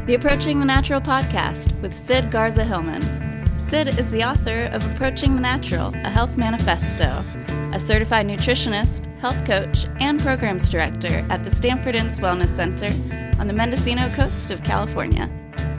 The Approaching the Natural podcast with Sid Garza Hillman. Sid is the author of Approaching the Natural, a health manifesto, a certified nutritionist, health coach, and programs director at the Stanford Inns Wellness Center on the Mendocino coast of California.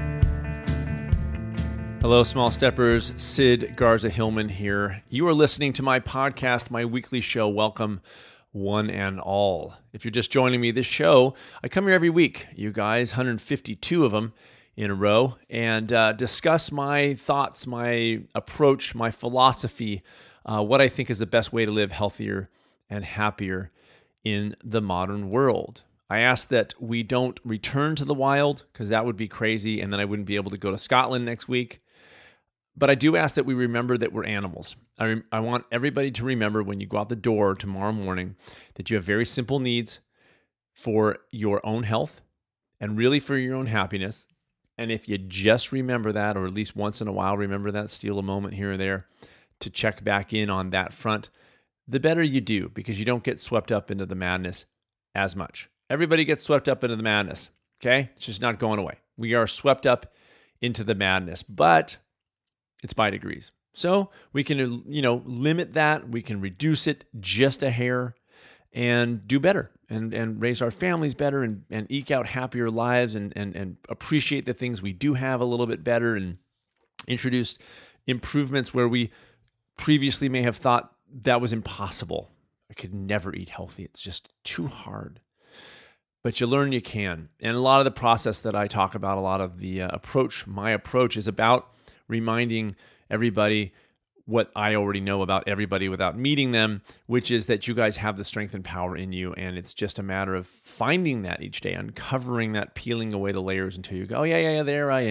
Hello, Small Steppers. Sid Garza Hillman here. You are listening to my podcast, my weekly show. Welcome, one and all. If you're just joining me, this show, I come here every week, you guys, 152 of them in a row, and discuss my thoughts, my approach, my philosophy, what I think is the best way to live healthier and happier in the modern world. I ask that we don't return to the wild, because that would be crazy, and then I wouldn't be able to go to Scotland next week. But I do ask that we remember that we're animals. I want everybody to remember when you go out the door tomorrow morning that you have very simple needs for your own health and really for your own happiness. And if you just remember that, or at least once in a while remember that, steal a moment here or there to check back in on that front, the better you do, because you don't get swept up into the madness as much. Everybody gets swept up into the madness, okay? It's just not going away. We are swept up into the madness, but it's by degrees. So we can, limit that. We can reduce it just a hair and do better and raise our families better and eke out happier lives and appreciate the things we do have a little bit better and introduce improvements where we previously may have thought that was impossible. I could never eat healthy. It's just too hard. But you learn you can. And a lot of the process that I talk about, a lot of the my approach is about reminding everybody what I already know about everybody without meeting them, which is that you guys have the strength and power in you, and it's just a matter of finding that each day, uncovering that, peeling away the layers until you go, yeah, there I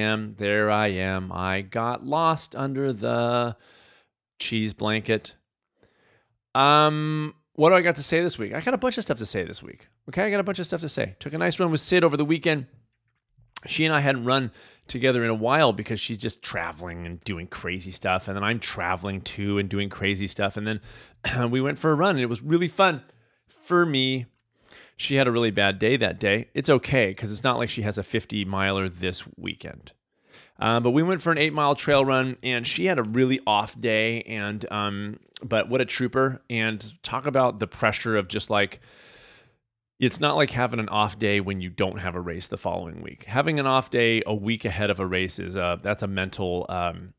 am. I got lost under the cheese blanket. What do I got to say this week? I got a bunch of stuff to say this week. Okay, I got a bunch of stuff to say. Took a nice run with Sid over the weekend. She and I hadn't run together in a while because she's just traveling and doing crazy stuff. And then I'm traveling too and doing crazy stuff. And then we went for a run and it was really fun for me. She had a really bad day that day. It's okay because it's not like she has a 50-miler this weekend. But we went for an 8-mile trail run and she had a really off day. But what a trooper. And talk about the pressure of just like, it's not like having an off day when you don't have a race the following week. Having an off day a week ahead of a race is that's a mental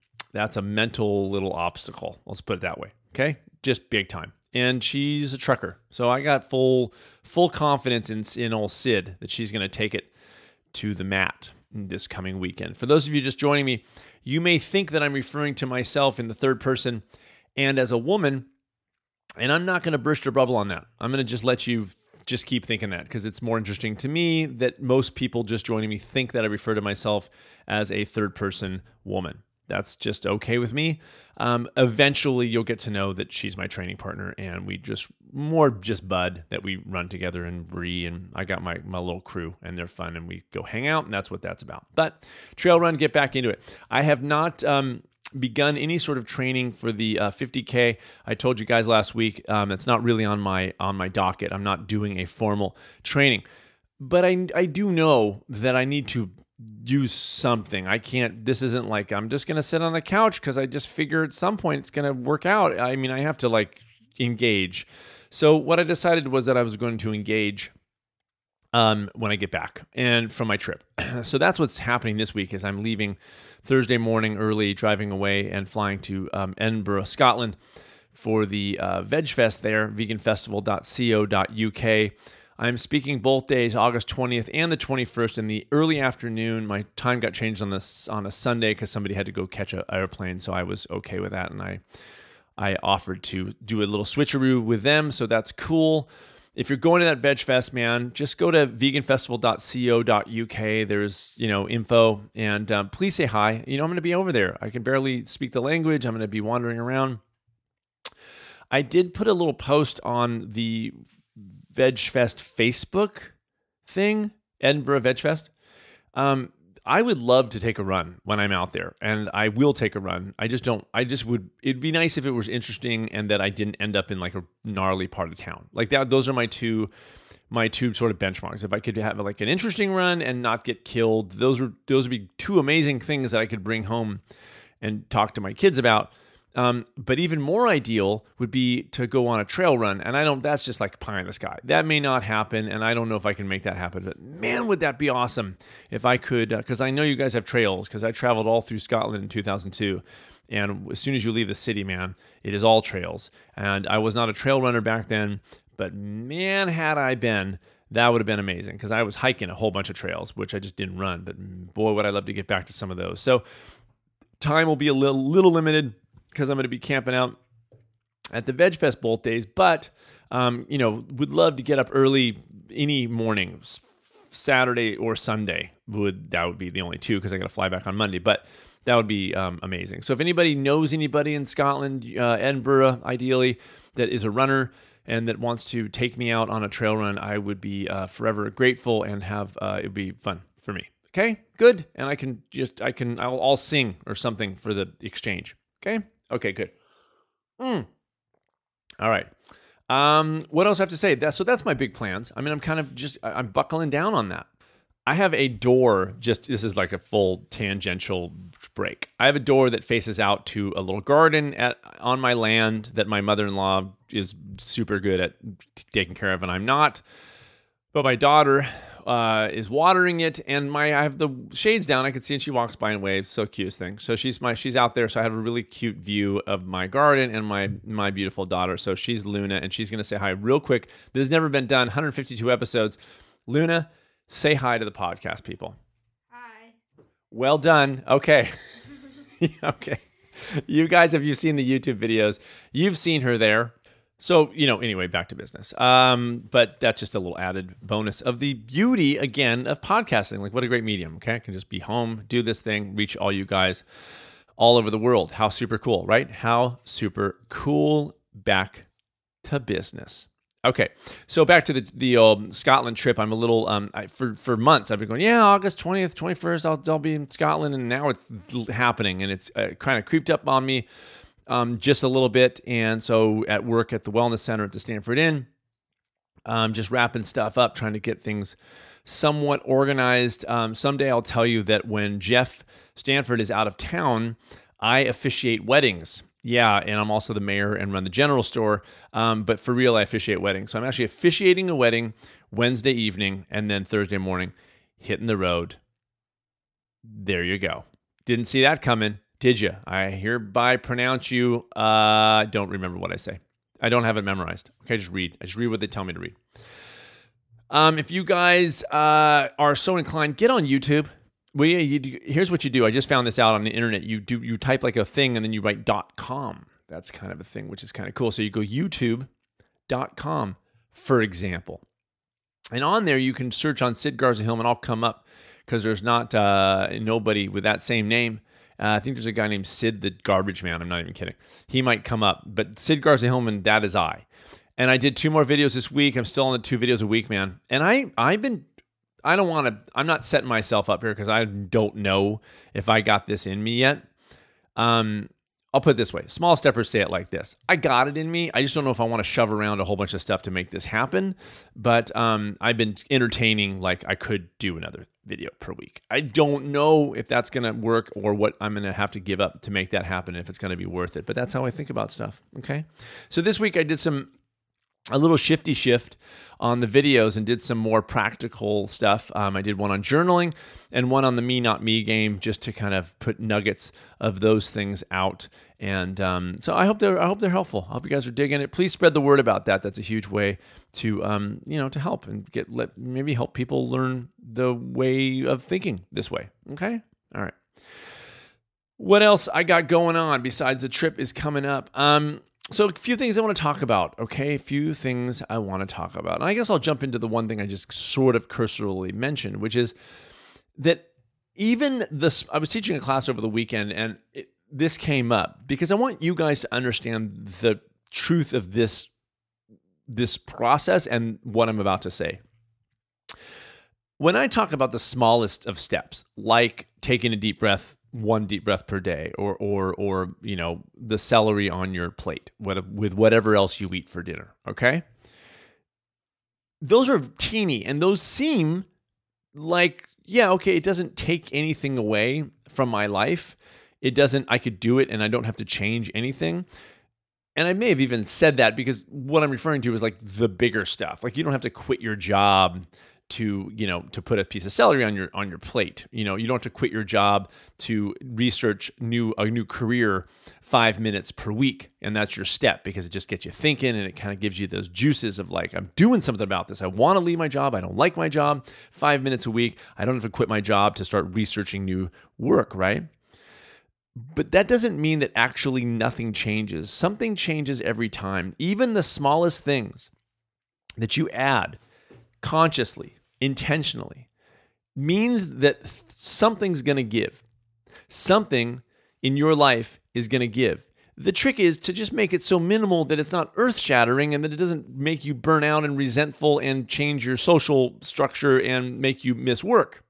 little obstacle. Let's put it that way. Okay, just big time. And she's a trucker, so I got full confidence in old Sid that she's going to take it to the mat this coming weekend. For those of you just joining me, you may think that I'm referring to myself in the third person and as a woman, and I'm not going to burst your bubble on that. I'm going to just let you just keep thinking that because it's more interesting to me that most people just joining me think that I refer to myself as a third-person woman. That's just okay with me. Eventually, you'll get to know that she's my training partner, and we just bud that we run together and Bree, and I got my little crew, and they're fun, and we go hang out, and that's what that's about. But trail run, get back into it. I have not begun any sort of training for the 50K. I told you guys last week it's not really on my docket. I'm not doing a formal training, but I do know that I need to do something. I can't. This isn't like I'm just gonna sit on the couch because I just figure at some point it's gonna work out. I mean, I have to like engage. So what I decided was that I was going to engage when I get back and from my trip. So that's what's happening this week is I'm leaving Thursday morning early, driving away and flying to Edinburgh, Scotland for the Veg Fest there, veganfestival.co.uk. I'm speaking both days, August 20th and the 21st in the early afternoon. My time got changed on a Sunday because somebody had to go catch an airplane, so I was okay with that, and I offered to do a little switcheroo with them, so that's cool. If you're going to that Veg Fest, man, just go to veganfestival.co.uk. There's, info, and please say hi. I'm going to be over there. I can barely speak the language. I'm going to be wandering around. I did put a little post on the Veg Fest Facebook thing, Edinburgh Veg Fest. I would love to take a run when I'm out there, and I will take a run. It'd be nice if it was interesting and that I didn't end up in like a gnarly part of town. Like that, those are my two my two sort of benchmarks. If I could have like an interesting run and not get killed, those would be two amazing things that I could bring home and talk to my kids about. But even more ideal would be to go on a trail run. And that's just like pie in the sky. That may not happen. And I don't know if I can make that happen, but man, would that be awesome if I could, because I know you guys have trails, because I traveled all through Scotland in 2002. And as soon as you leave the city, man, it is all trails. And I was not a trail runner back then, but man, had I been, that would have been amazing, because I was hiking a whole bunch of trails, which I just didn't run. But boy, would I love to get back to some of those. So time will be a little limited, because I'm going to be camping out at the Veg Fest both days, but, would love to get up early any morning, Saturday or Sunday. That would be the only two, because I got to fly back on Monday, but that would be amazing. So if anybody knows anybody in Scotland, Edinburgh, ideally, that is a runner and that wants to take me out on a trail run, I would be forever grateful, and it would be fun for me. Okay, good. And I'll sing or something for the exchange. Okay, good. All right. What else I have to say? So that's my big plans. I mean, I'm buckling down on that. I have a door, this is like a full tangential break. I have a door that faces out to a little garden on my land that my mother-in-law is super good at taking care of, and I'm not. But my daughter is watering it, and I have the shades down. I can see, and she walks by and waves. So cutest thing. So she's out there. So I have a really cute view of my garden and my beautiful daughter. So she's Luna, and she's gonna say hi real quick. This has never been done. 152 episodes. Luna, say hi to the podcast people. Hi. Well done. Okay. Okay. You guys, if you've seen the YouTube videos, you've seen her there. So, anyway, back to business. But that's just a little added bonus of the beauty, again, of podcasting. Like, what a great medium, okay? I can just be home, do this thing, reach all you guys all over the world. How super cool, right? How super cool. Back to business. Okay, so back to the Scotland trip. I'm a little, for months, I've been going, August 20th, 21st, I'll be in Scotland, and now it's happening, and it's kind of creeped up on me. Just a little bit. And so at work at the Wellness Center at the Stanford Inn, just wrapping stuff up, trying to get things somewhat organized. Someday I'll tell you that when Jeff Stanford is out of town, I officiate weddings. Yeah, and I'm also the mayor and run the general store. But for real, I officiate weddings. So I'm actually officiating a wedding Wednesday evening, and then Thursday morning, hitting the road. There you go. Didn't see that coming. Did you? I hereby pronounce you. Don't remember what I say. I don't have it memorized. Okay, just read. I just read what they tell me to read. If you guys are so inclined, get on YouTube. Well, here's what you do. I just found this out on the internet. You type like a thing and then you write .com. That's kind of a thing, which is kind of cool. So you go youtube.com, for example. And on there, you can search on Sid Garza Hillman. I'll come up because there's not nobody with that same name. I think there's a guy named Sid the Garbage Man. I'm not even kidding. He might come up. But Sid Garza Hillman, that is I. And I did 2 more videos this week. I'm still on the 2 videos a week, man. And I'm not setting myself up here because I don't know if I got this in me yet. I'll put it this way. Small steppers say it like this. I got it in me. I just don't know if I want to shove around a whole bunch of stuff to make this happen. But I've been entertaining like I could do another video per week. I don't know if that's going to work or what I'm going to have to give up to make that happen, if it's going to be worth it. But that's how I think about stuff, okay? So this week I did a little shifty shift on the videos and did some more practical stuff. I did one on journaling and one on the Me Not Me game, just to kind of put nuggets of those things out. And so I hope they're helpful. I hope you guys are digging it. Please spread the word about that. That's a huge way to to help and maybe help people learn the way of thinking this way. Okay, all right. What else I got going on besides the trip is coming up? So a few things I want to talk about, okay? A few things I want to talk about. And I guess I'll jump into the one thing I just sort of cursorily mentioned, which is that I was teaching a class over the weekend, and this came up because I want you guys to understand the truth of this process and what I'm about to say. When I talk about the smallest of steps, like taking a deep breath, 1 deep breath per day, or the celery on your plate with whatever else you eat for dinner, okay? those are teeny, and those seem like, yeah, okay, it doesn't take anything away from my life. I could do it and I don't have to change anything. And I may have even said that because what I'm referring to is like the bigger stuff. Like you don't have to quit your job to put a piece of celery on your plate. You don't have to quit your job to research a new career 5 minutes per week. And that's your step because it just gets you thinking and it kind of gives you those juices of like, I'm doing something about this. I want to leave my job. I don't like my job. 5 minutes a week. I don't have to quit my job to start researching new work, right? But that doesn't mean that actually nothing changes. Something changes every time. Even the smallest things that you add consciously, intentionally, means that something's going to give. Something in your life is going to give. The trick is to just make it so minimal that it's not earth-shattering and that it doesn't make you burn out and resentful and change your social structure and make you miss work.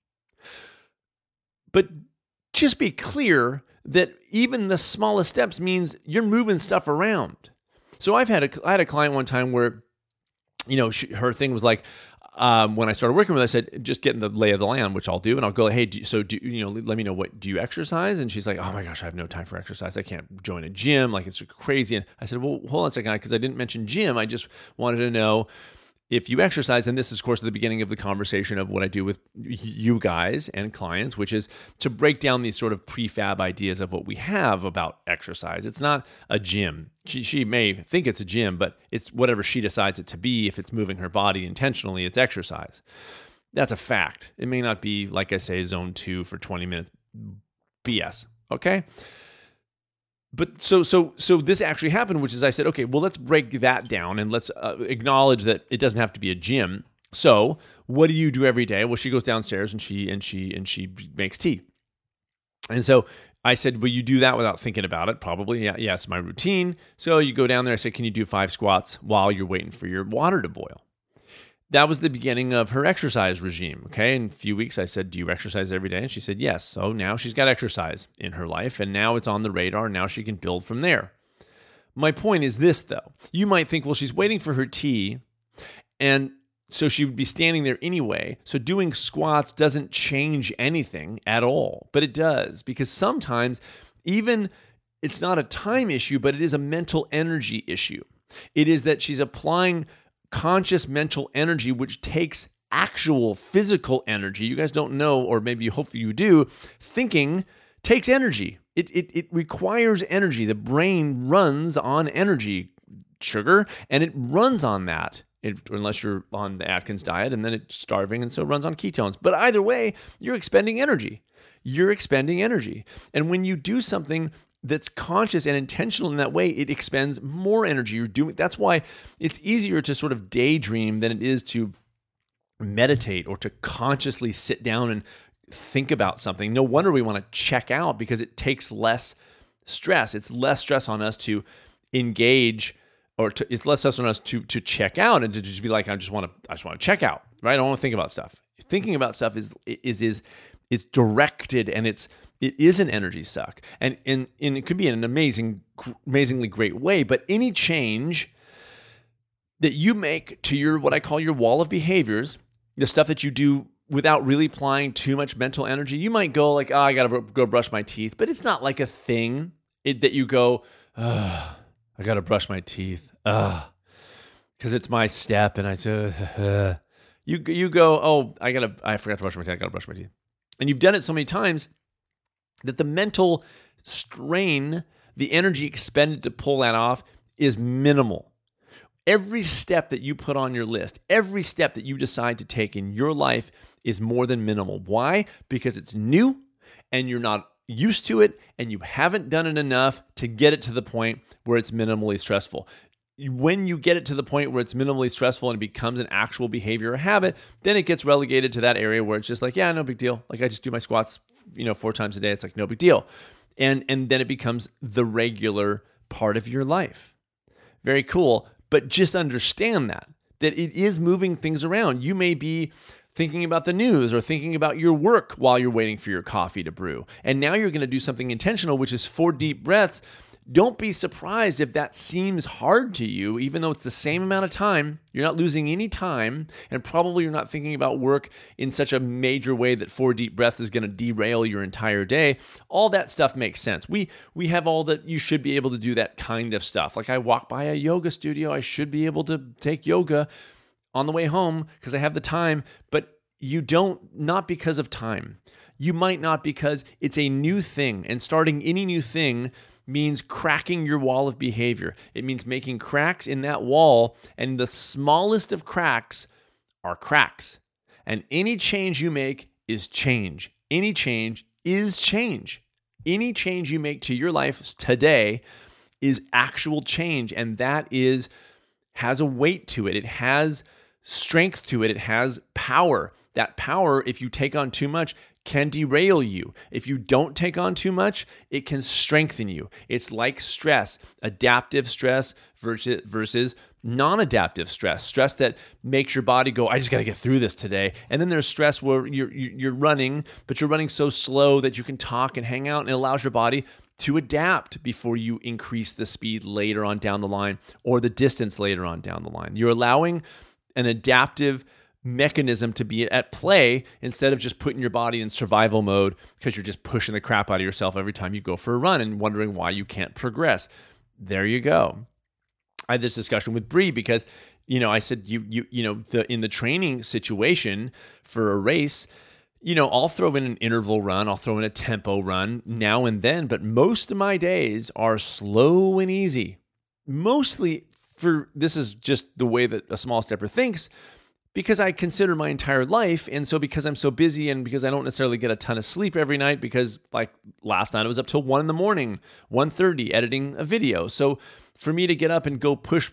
But just be clear that even the smallest steps means you're moving stuff around. So I had a client one time where, her thing was like, when I started working with her, I said, just get in the lay of the land, which I'll do. And I'll go, hey, let me know do you exercise? And she's like, oh my gosh, I have no time for exercise. I can't join a gym. Like it's crazy. And I said, well, hold on a second, because I didn't mention gym. I just wanted to know if you exercise, and this is, of course, at the beginning of the conversation of what I do with you guys and clients, which is to break down these sort of prefab ideas of what we have about exercise. It's not a gym. She may think it's a gym, but it's whatever she decides it to be. If it's moving her body intentionally, it's exercise. That's a fact. It may not be, like I say, zone 2 for 20 minutes. BS, okay? But so this actually happened, which is I said, okay, well, let's break that down and let's acknowledge that it doesn't have to be a gym. So what do you do every day? Well, she goes downstairs and she makes tea. And so I said, well, you do that without thinking about it, probably. Yeah, it's my routine. So you go down there. I said, can you do 5 squats while you're waiting for your water to boil? That was the beginning of her exercise regime, okay? In a few weeks, I said, do you exercise every day? And she said, yes. So now she's got exercise in her life, and now it's on the radar, and now she can build from there. My point is this, though. You might think, well, she's waiting for her tea, and so she would be standing there anyway. So doing squats doesn't change anything at all, but it does, because sometimes even it's not a time issue, but it is a mental energy issue. It is that she's applying conscious mental energy, which takes actual physical energy. You guys don't know, or maybe hopefully you do. Thinking takes energy. It requires energy. The brain runs on energy, sugar, and it runs on that. Unless you're on the Atkins diet, and then it's starving, and so it runs on ketones. But either way, you're expending energy. You're expending energy. And when you do something that's conscious and intentional in that way, it expends more energy. That's why it's easier to sort of daydream than it is to meditate or to consciously sit down and think about something. No wonder we want to check out, because it takes less stress. It's less stress on us to engage, or it's less stress on us to check out and to just be like, I just want to check out, right? I don't want to think about stuff. Thinking about stuff is directed, and it is an energy suck, and it could be in an amazingly great way. But any change that you make to your, what I call your wall of behaviors, the stuff that you do without really applying too much mental energy, you might go like, I gotta go brush my teeth, but it's not like a thing that you go, I gotta brush my teeth, because it's my step, and you go, I forgot to brush my teeth, I gotta brush my teeth, and you've done it so many times that the mental strain, the energy expended to pull that off is minimal. Every step that you put on your list, every step that you decide to take in your life is more than minimal. Why? Because it's new and you're not used to it, and you haven't done it enough to get it to the point where it's minimally stressful. When you get it to the point where it's minimally stressful and it becomes an actual behavior or habit, then it gets relegated to that area where it's just like, yeah, no big deal. Like I just do my squats, 4 times a day. It's like no big deal. And then it becomes the regular part of your life. Very cool. But just understand that it is moving things around. You may be thinking about the news or thinking about your work while you're waiting for your coffee to brew. And now you're going to do something intentional, which is 4 deep breaths Don't be surprised if that seems hard to you, even though it's the same amount of time. You're not losing any time, and probably you're not thinking about work in such a major way that 4 deep breaths is going to derail your entire day. All that stuff makes sense. We have all that. You should be able to do that kind of stuff. Like I walk by a yoga studio, I should be able to take yoga on the way home because I have the time, but you don't, not because of time. You might not because it's a new thing, and starting any new thing means cracking your wall of behavior. It means making cracks in that wall, and the smallest of cracks are cracks. And any change you make is change. Any change is change. Any change you make to your life today is actual change, and that has a weight to it. It has strength to it. It has power. That power, if you take on too much, can derail you. If you don't take on too much, it can strengthen you. It's like stress, adaptive stress versus non-adaptive stress, stress that makes your body go, I just got to get through this today. And then there's stress where you're running, but you're running so slow that you can talk and hang out, and it allows your body to adapt before you increase the speed later on down the line or the distance later on down the line. You're allowing an adaptive mechanism to be at play instead of just putting your body in survival mode because you're just pushing the crap out of yourself every time you go for a run and wondering why you can't progress. There you go. I had this discussion with Bree because, I said, in the training situation for a race, I'll throw in an interval run, I'll throw in a tempo run now and then, but most of my days are slow and easy. Mostly this is just the way that a small stepper thinks, because I consider my entire life, and so because I'm so busy and because I don't necessarily get a ton of sleep every night, because like last night I was up till 1 a.m, 1:30 editing a video. So for me to get up and go push,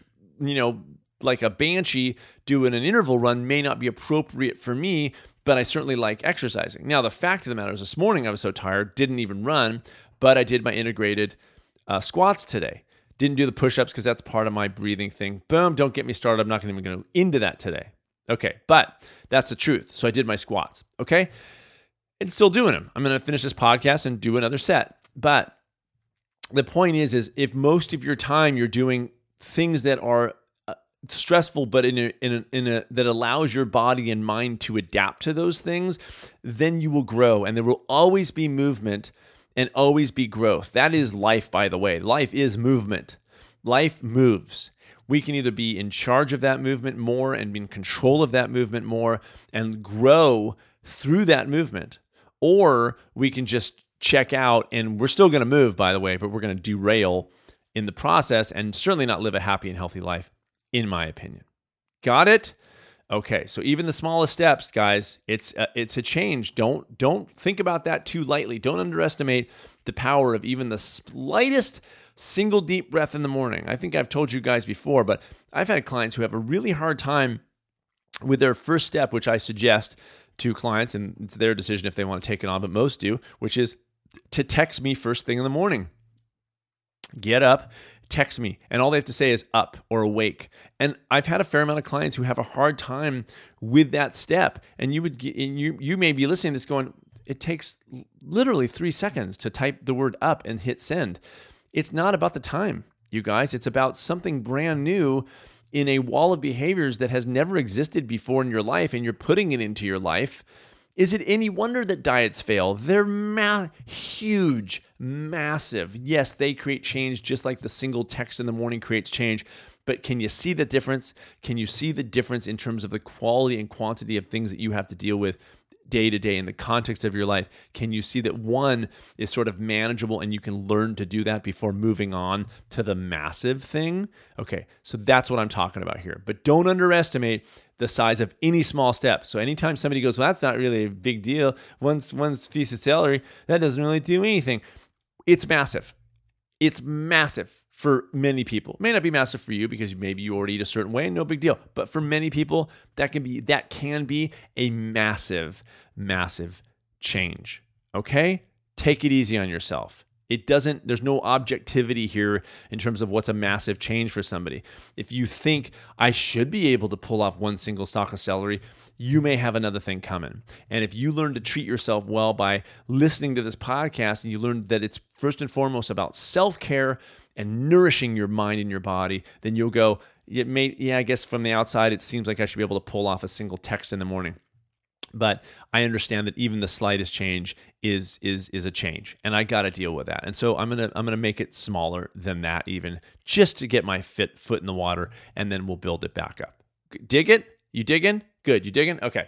like a banshee doing an interval run may not be appropriate for me, but I certainly like exercising. Now, the fact of the matter is this morning I was so tired, didn't even run, but I did my integrated squats today. Didn't do the push-ups because that's part of my breathing thing. Boom, don't get me started. I'm not even going to go into that today. Okay, but that's the truth. So I did my squats, okay? And still doing them. I'm going to finish this podcast and do another set. But the point is if most of your time you're doing things that are stressful, but in a that allows your body and mind to adapt to those things, then you will grow, and there will always be movement and always be growth. That is life, by the way. Life is movement. Life moves. We can either be in charge of that movement more and be in control of that movement more and grow through that movement, or we can just check out, and we're still going to move, by the way, but we're going to derail in the process and certainly not live a happy and healthy life, in my opinion. Got it? Okay, so even the smallest steps, guys, it's a change. Don't think about that too lightly. Don't underestimate the power of even the slightest single deep breath in the morning. I think I've told you guys before, but I've had clients who have a really hard time with their first step, which I suggest to clients, and it's their decision if they want to take it on, but most do, which is to text me first thing in the morning. Get up, text me, and all they have to say is up or awake. And I've had a fair amount of clients who have a hard time with that step, and you may be listening to this going, it takes literally 3 seconds to type the word up and hit send. It's not about the time, you guys. It's about something brand new in a wall of behaviors that has never existed before in your life, and you're putting it into your life. Is it any wonder that diets fail? They're huge, massive. Yes, they create change just like the single text in the morning creates change. But can you see the difference? Can you see the difference in terms of the quality and quantity of things that you have to deal with day to day in the context of your life? Can you see that one is sort of manageable and you can learn to do that before moving on to the massive thing? Okay, so that's what I'm talking about here. But don't underestimate the size of any small step. So anytime somebody goes, well, that's not really a big deal, one piece of celery, that doesn't really do anything. It's massive. It's massive for many people. It may not be massive for you because maybe you already eat a certain way, no big deal. But for many people, that can be a massive, massive change. Okay? Take it easy on yourself. There's no objectivity here in terms of what's a massive change for somebody. If you think I should be able to pull off one single stalk of celery, you may have another thing coming. And if you learn to treat yourself well by listening to this podcast and you learn that it's first and foremost about self-care and nourishing your mind and your body, then you'll go, I guess from the outside, it seems like I should be able to pull off a single text in the morning. But I understand that even the slightest change is a change, and I got to deal with that. And so I'm gonna make it smaller than that, even just to get my foot in the water, and then we'll build it back up. Dig it? You digging? Good. You digging? Okay.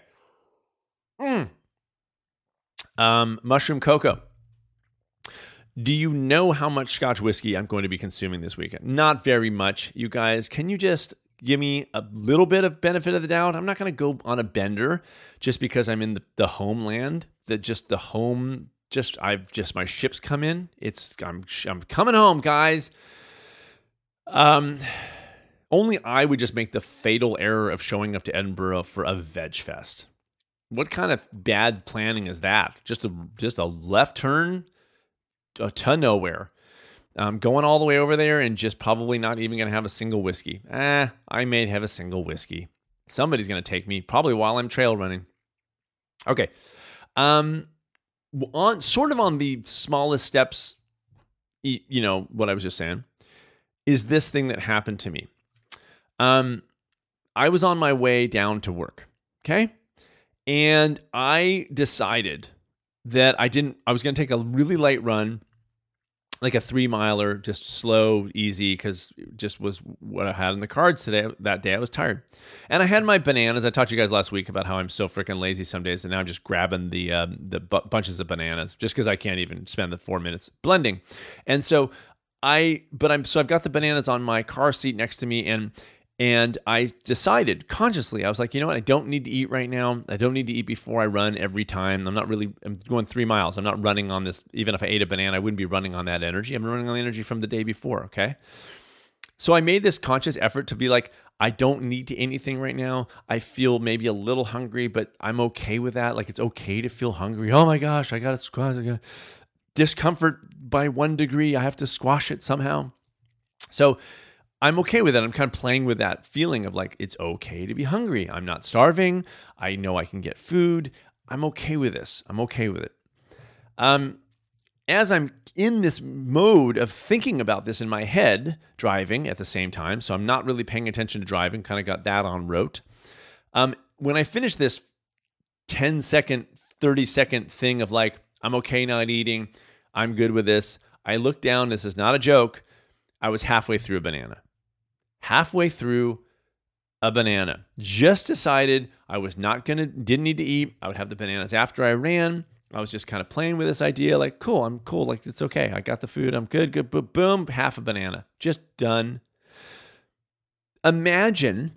Mushroom cocoa. Do you know how much Scotch whiskey I'm going to be consuming this weekend? Not very much, you guys. Can you just give me a little bit of benefit of the doubt? I'm not going to go on a bender just because I'm in the homeland. My ship's come in. I'm coming home, guys. Only I would just make the fatal error of showing up to Edinburgh for a veg fest. What kind of bad planning is that? Just a left turn to nowhere. Going all the way over there and just probably not even going to have a single whiskey. I may have a single whiskey. Somebody's going to take me, probably while I'm trail running. Okay. On the smallest steps, what I was just saying, is this thing that happened to me. I was on my way down to work, okay? And I decided that I was going to take a really light run, like a 3-miler, just slow, easy, because it just was what I had in the cards that day. I was tired. And I had my bananas. I talked to you guys last week about how I'm so freaking lazy some days, and now I'm just grabbing the bunches of bananas just because I can't even spend the 4 minutes blending. And so I've got the bananas on my car seat next to me, and I decided consciously, I was like, you know what? I don't need to eat right now. I don't need to eat before I run every time. I'm going 3 miles. I'm not running on this. Even if I ate a banana, I wouldn't be running on that energy. I'm running on the energy from the day before, okay? So I made this conscious effort to be like, I don't need to eat anything right now. I feel maybe a little hungry, but I'm okay with that. Like, it's okay to feel hungry. Oh my gosh, I got to squash. Discomfort by 1 degree. I have to squash it somehow. So I'm okay with that. I'm kind of playing with that feeling of like, it's okay to be hungry. I'm not starving. I know I can get food. I'm okay with this. I'm okay with it. As I'm in this mode of thinking about this in my head, driving at the same time, so I'm not really paying attention to driving, kind of got that on rote. When I finish this 10-second, 30-second thing of like, I'm okay not eating, I'm good with this, I look down, this is not a joke, I was halfway through a banana. Just decided I was didn't need to eat. I would have the bananas after I ran. I was just kind of playing with this idea, like, cool, I'm cool, like, it's okay. I got the food, I'm good, boom, half a banana. Just done. Imagine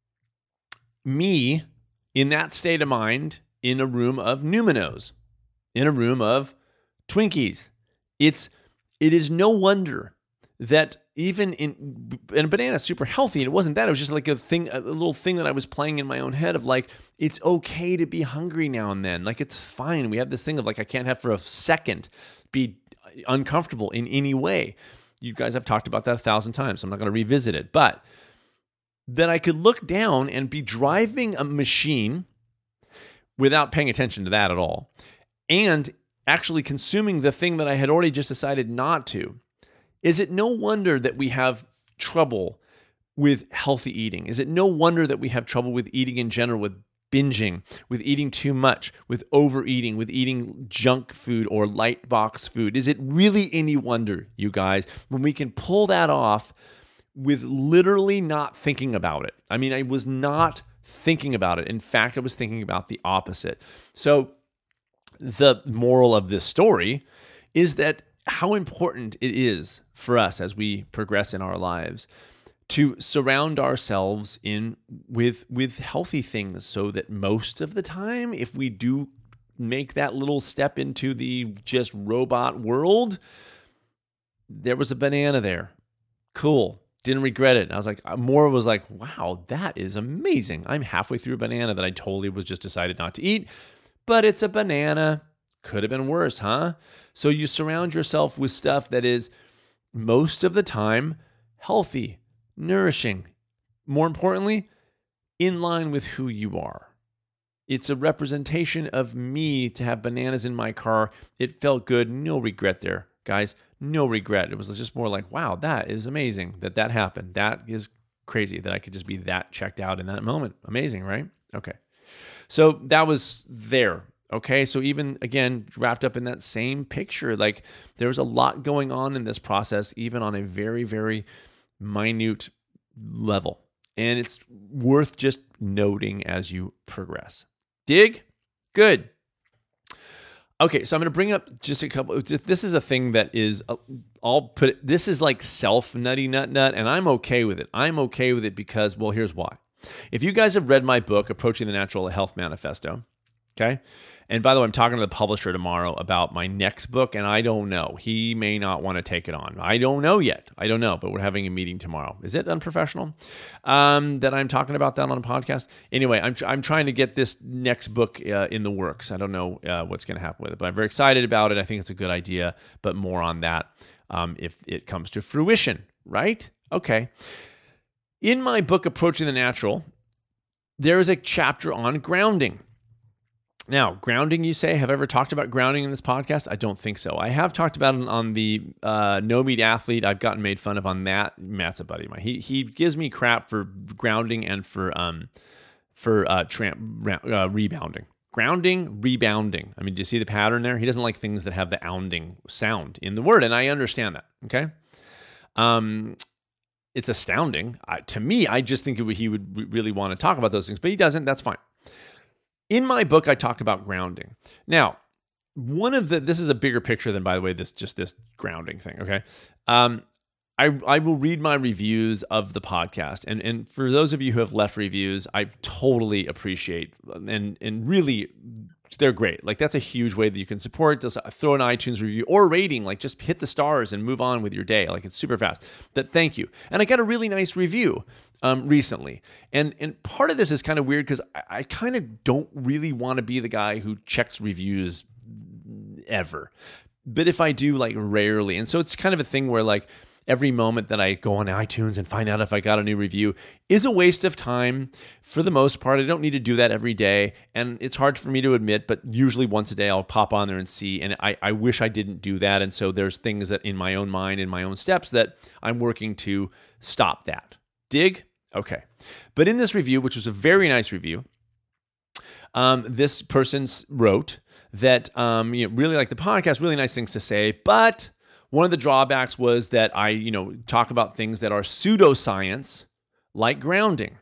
me in that state of mind in a room of Numinos, in a room of Twinkies. It is no wonder that even in a banana is super healthy, and it wasn't that. It was just like a little thing that I was playing in my own head of like, it's okay to be hungry now and then. Like, it's fine. We have this thing of like, I can't have for a second be uncomfortable in any way. You guys have talked about that 1,000 times, so I'm not going to revisit it. But that I could look down and be driving a machine without paying attention to that at all, and actually consuming the thing that I had already just decided not to. Is it no wonder that we have trouble with healthy eating? Is it no wonder that we have trouble with eating in general, with binging, with eating too much, with overeating, with eating junk food or light box food? Is it really any wonder, you guys, when we can pull that off with literally not thinking about it? I mean, I was not thinking about it. In fact, I was thinking about the opposite. So the moral of this story is that how important it is for us as we progress in our lives to surround ourselves with healthy things, so that most of the time, if we do make that little step into the just robot world, there was a banana there. Cool. Didn't regret it. I was like, wow, that is amazing. I'm halfway through a banana that I totally was just decided not to eat, but it's a banana. Could have been worse, huh? So you surround yourself with stuff that is most of the time healthy, nourishing, more importantly, in line with who you are. It's a representation of me to have bananas in my car. It felt good. No regret there, guys. no regret. It was just more like, wow, that is amazing that happened. That is crazy that I could just be that checked out in that moment. Amazing, right? Okay. So that was there. Okay. So even again, wrapped up in that same picture, like there was a lot going on in this process, even on a very, very minute level. And it's worth just noting as you progress. Dig? Good. Okay, so I'm going to bring up just a couple. This is a thing that is, this is like self-nutty nut, and I'm okay with it. I'm okay with it because, well, here's why. If you guys have read my book, Approaching the Natural, a Health Manifesto, okay? And by the way, I'm talking to the publisher tomorrow about my next book, and I don't know. He may not want to take it on. I don't know yet. I don't know, but we're having a meeting tomorrow. Is it unprofessional that I'm talking about that on a podcast? Anyway, I'm trying to get this next book in the works. I don't know what's going to happen with it, but I'm very excited about it. I think it's a good idea, but more on that if it comes to fruition, right? Okay. In my book, Approaching the Natural, there is a chapter on grounding. Now, grounding, you say, have I ever talked about grounding in this podcast? I don't think so. I have talked about it on the No Meat Athlete. I've gotten made fun of on that. Matt's a buddy of mine. He gives me crap for grounding and for rebounding. Grounding, rebounding. I mean, do you see the pattern there? He doesn't like things that have the ounding sound in the word, and I understand that, okay? It's astounding. To me, I just think he would really want to talk about those things, but he doesn't. That's fine. In my book, I talk about grounding. Now, this is a bigger picture than, by the way, this grounding thing, okay? I will read my reviews of the podcast. And for those of you who have left reviews, I totally appreciate, and really, they're great. Like, that's a huge way that you can support. Just throw an iTunes review or rating, like just hit the stars and move on with your day. Like, it's super fast. Thank you. And I got a really nice review recently. And part of this is kind of weird because I kind of don't really want to be the guy who checks reviews ever. But if I do, like, rarely. And so it's kind of a thing where, like, every moment that I go on iTunes and find out if I got a new review is a waste of time for the most part. I don't need to do that every day. And it's hard for me to admit, but usually once a day I'll pop on there and see. And I wish I didn't do that. And so there's things that in my own mind, in my own steps, that I'm working to stop that. Dig? Okay. But in this review, which was a very nice review, this person wrote that really like the podcast, really nice things to say, but one of the drawbacks was that I talk about things that are pseudoscience, like grounding.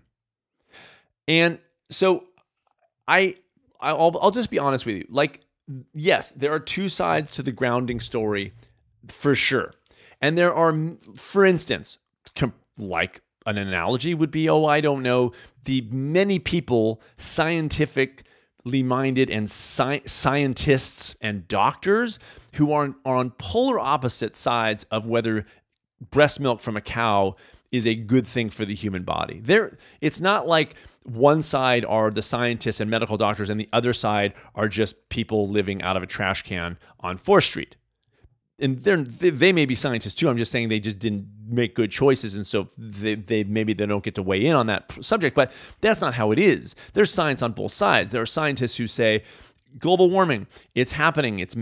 And so I'll just be honest with you. Like, yes, there are two sides to the grounding story for sure. And there are, for instance, like an analogy would be, I don't know, the many people, scientifically minded and scientists and doctors who are on polar opposite sides of whether breast milk from a cow is a good thing for the human body. It's not like one side are the scientists and medical doctors and the other side are just people living out of a trash can on 4th Street. And they may be scientists too. I'm just saying they just didn't make good choices, and so they don't get to weigh in on that subject. But that's not how it is. There's science on both sides. There are scientists who say global warming, it's happening. It's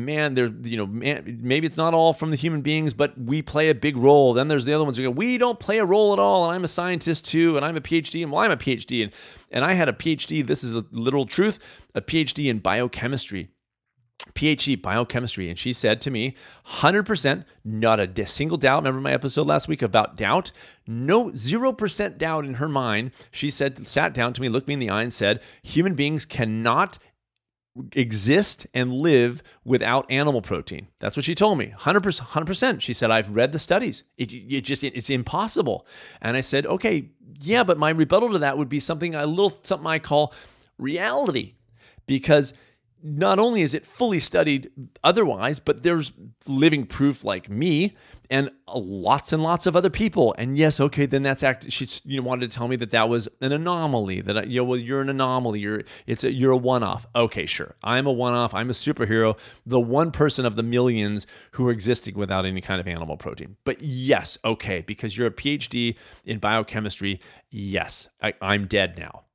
maybe it's not all from the human beings, but we play a big role. Then there's the other ones who go, we don't play a role at all. And I'm a scientist too, and I'm a PhD, and I'm a PhD, and I had a PhD. This is the literal truth. A PhD in biochemistry. PhD biochemistry, and she said to me, 100%, not a single doubt. Remember my episode last week about doubt? No, 0% doubt in her mind. She sat down to me, looked me in the eye and said, human beings cannot exist and live without animal protein. That's what she told me. 100%. She said, I've read the studies. It's impossible. And I said, okay, yeah, but my rebuttal to that would be something I call reality, because not only is it fully studied otherwise, but there's living proof like me and lots and lots of other people. And yes, okay, then that's she wanted to tell me that was an anomaly. That you're an anomaly. You're a one-off. Okay, sure, I'm a one-off. I'm a superhero, the one person of the millions who are existing without any kind of animal protein. But yes, okay, because you're a PhD in biochemistry. Yes, I'm dead now.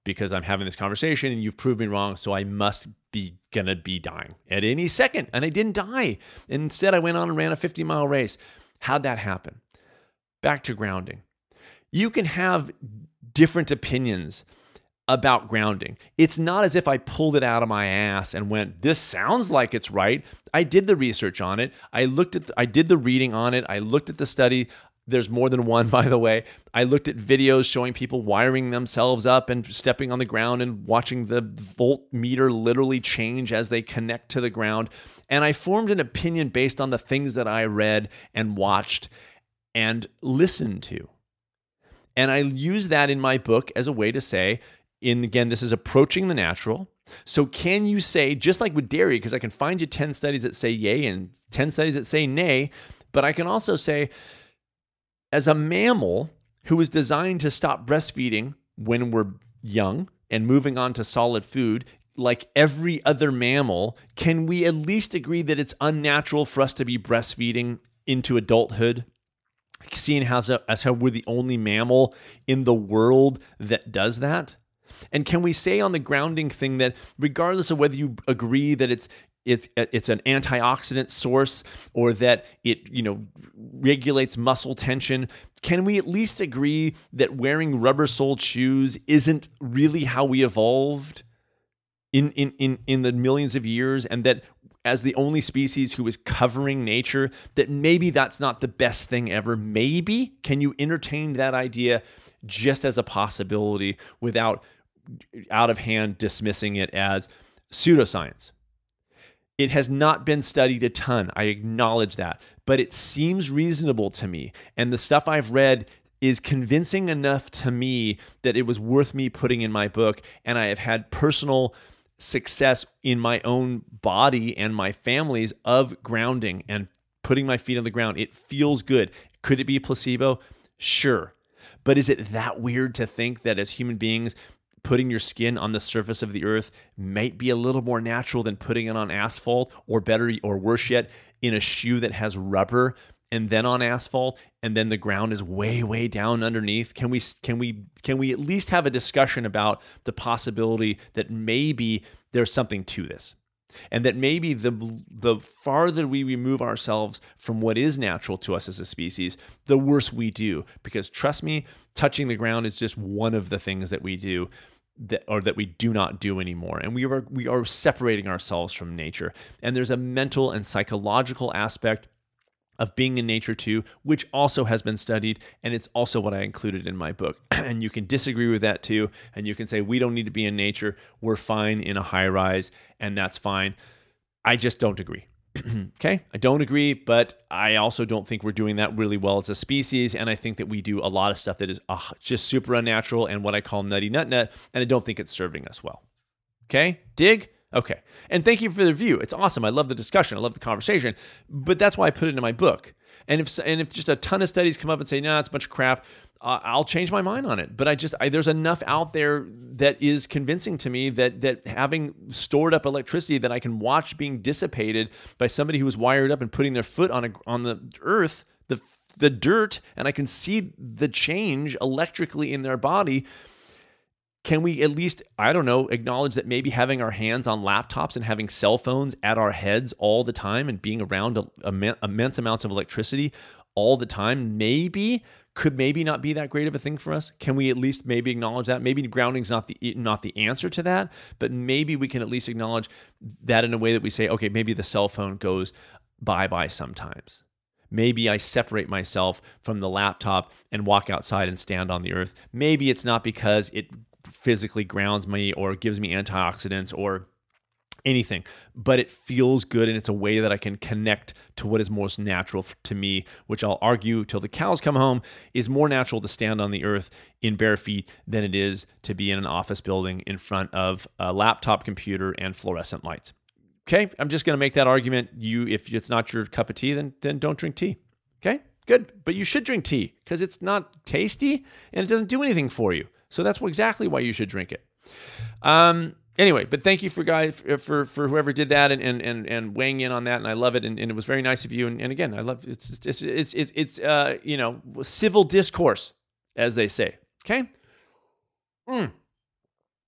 because I'm having this conversation and you've proved me wrong, so I must be gonna be dying at any second. And I didn't die. Instead, I went on and ran a 50-mile race. How'd that happen? Back to grounding. You can have different opinions about grounding. It's not as if I pulled it out of my ass and went, this sounds like it's right. I did the research on it. I did the reading on it. I looked at the study. There's more than one, by the way. I looked at videos showing people wiring themselves up and stepping on the ground and watching the voltmeter literally change as they connect to the ground. And I formed an opinion based on the things that I read and watched and listened to. And I use that in my book as a way to say, again, this is approaching the natural. So can you say, just like with dairy, because I can find you 10 studies that say yay and 10 studies that say nay, but I can also say, as a mammal who is designed to stop breastfeeding when we're young and moving on to solid food, like every other mammal, can we at least agree that it's unnatural for us to be breastfeeding into adulthood? Seeing as how we're the only mammal in the world that does that? And can we say on the grounding thing that regardless of whether you agree that it's an antioxidant source or that it regulates muscle tension, can we at least agree that wearing rubber-soled shoes isn't really how we evolved in the millions of years, and that as the only species who is covering nature, that maybe that's not the best thing ever? Maybe? Can you entertain that idea just as a possibility without out of hand dismissing it as pseudoscience? It has not been studied a ton. I acknowledge that, but it seems reasonable to me. And the stuff I've read is convincing enough to me that it was worth me putting in my book. And I have had personal success in my own body and my family's of grounding and putting my feet on the ground. It feels good. Could it be placebo? Sure. But is it that weird to think that as human beings, putting your skin on the surface of the earth might be a little more natural than putting it on asphalt, or better or worse yet, in a shoe that has rubber and then on asphalt, and then the ground is way, way down underneath? Can we at least have a discussion about the possibility that maybe there's something to this? And that maybe the farther we remove ourselves from what is natural to us as a species, the worse we do. Because trust me, touching the ground is just one of the things that we do that we do not do anymore. And we are separating ourselves from nature. And there's a mental and psychological aspect of being in nature too, which also has been studied, and it's also what I included in my book. And you can disagree with that too, and you can say, we don't need to be in nature, we're fine in a high rise, and that's fine. I just don't agree. Okay? I don't agree, but I also don't think we're doing that really well as a species, and I think that we do a lot of stuff that is just super unnatural and what I call nutty nut, and I don't think it's serving us well. Okay? Dig? Okay. And thank you for the review. It's awesome. I love the discussion. I love the conversation. But that's why I put it in my book. And if just a ton of studies come up and say, no, it's a bunch of crap, I'll change my mind on it. But there's enough out there that is convincing to me that having stored up electricity that I can watch being dissipated by somebody who is wired up and putting their foot on the earth, the dirt, and I can see the change electrically in their body. Can we at least, acknowledge that maybe having our hands on laptops and having cell phones at our heads all the time and being around immense amounts of electricity all the time could not be that great of a thing for us? Can we at least maybe acknowledge that? Maybe grounding's not the answer to that, but maybe we can at least acknowledge that in a way that we say, okay, maybe the cell phone goes bye-bye sometimes. Maybe I separate myself from the laptop and walk outside and stand on the earth. Maybe it's not because it physically grounds me or gives me antioxidants or anything, but it feels good, and it's a way that I can connect to what is most natural to me, which I'll argue till the cows come home is more natural to stand on the earth in bare feet than it is to be in an office building in front of a laptop computer and fluorescent lights. Okay, I'm just going to make that argument. If it's not your cup of tea, then don't drink tea. Okay, good. But you should drink tea because it's not tasty and it doesn't do anything for you. So that's exactly why you should drink it. Anyway, but thank you for whoever did that and weighing in on that, and I love it, and it was very nice of you. And again, I love it's civil discourse, as they say. Okay.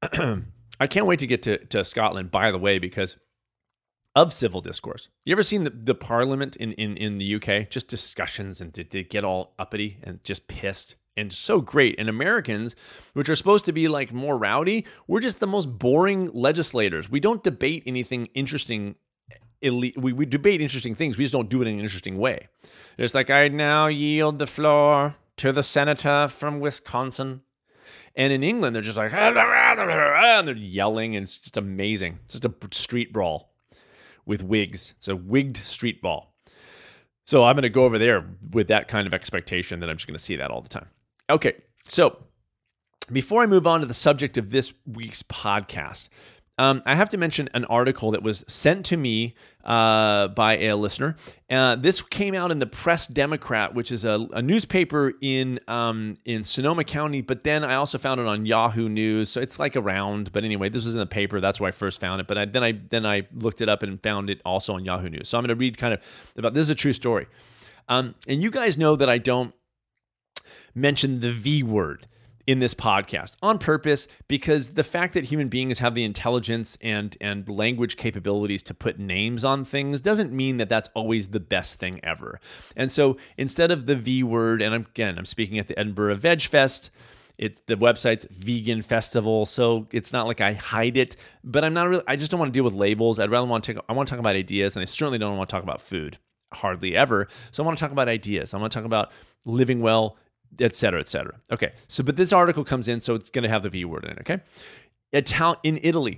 I can't wait to get to Scotland, by the way, because of civil discourse. You ever seen the Parliament in the UK? Just discussions, and they get all uppity and just pissed. And so great. And Americans, which are supposed to be like more rowdy, we're just the most boring legislators. We don't debate anything interesting. We debate interesting things. We just don't do it in an interesting way. It's like, I now yield the floor to the senator from Wisconsin. And in England, they're just like, and they're yelling, and it's just amazing. It's just a street brawl with wigs. It's a wigged street brawl. So I'm going to go over there with that kind of expectation that I'm just going to see that all the time. Okay, so before I move on to the subject of this week's podcast, I have to mention an article that was sent to me by a listener. This came out in the Press Democrat, which is a newspaper in Sonoma County, but then I also found it on Yahoo News, so it's like around. But anyway, this was in the paper. That's where I first found it. But then I looked it up and found it also on Yahoo News. So I'm going to read kind of about this. Is a true story, and you guys know that I don't mention the V word in this podcast on purpose, because the fact that human beings have the intelligence and language capabilities to put names on things doesn't mean that that's always the best thing ever. And so instead of the V word, and I'm speaking at the Edinburgh Veg Fest. The website's Vegan Festival, so it's not like I hide it, but I just don't want to deal with labels. I want to talk about ideas, and I certainly don't want to talk about food, hardly ever. So I want to talk about ideas. I want to talk about living well, et cetera, et cetera. Okay, but this article comes in, so it's going to have the V word in it, okay? In Italy,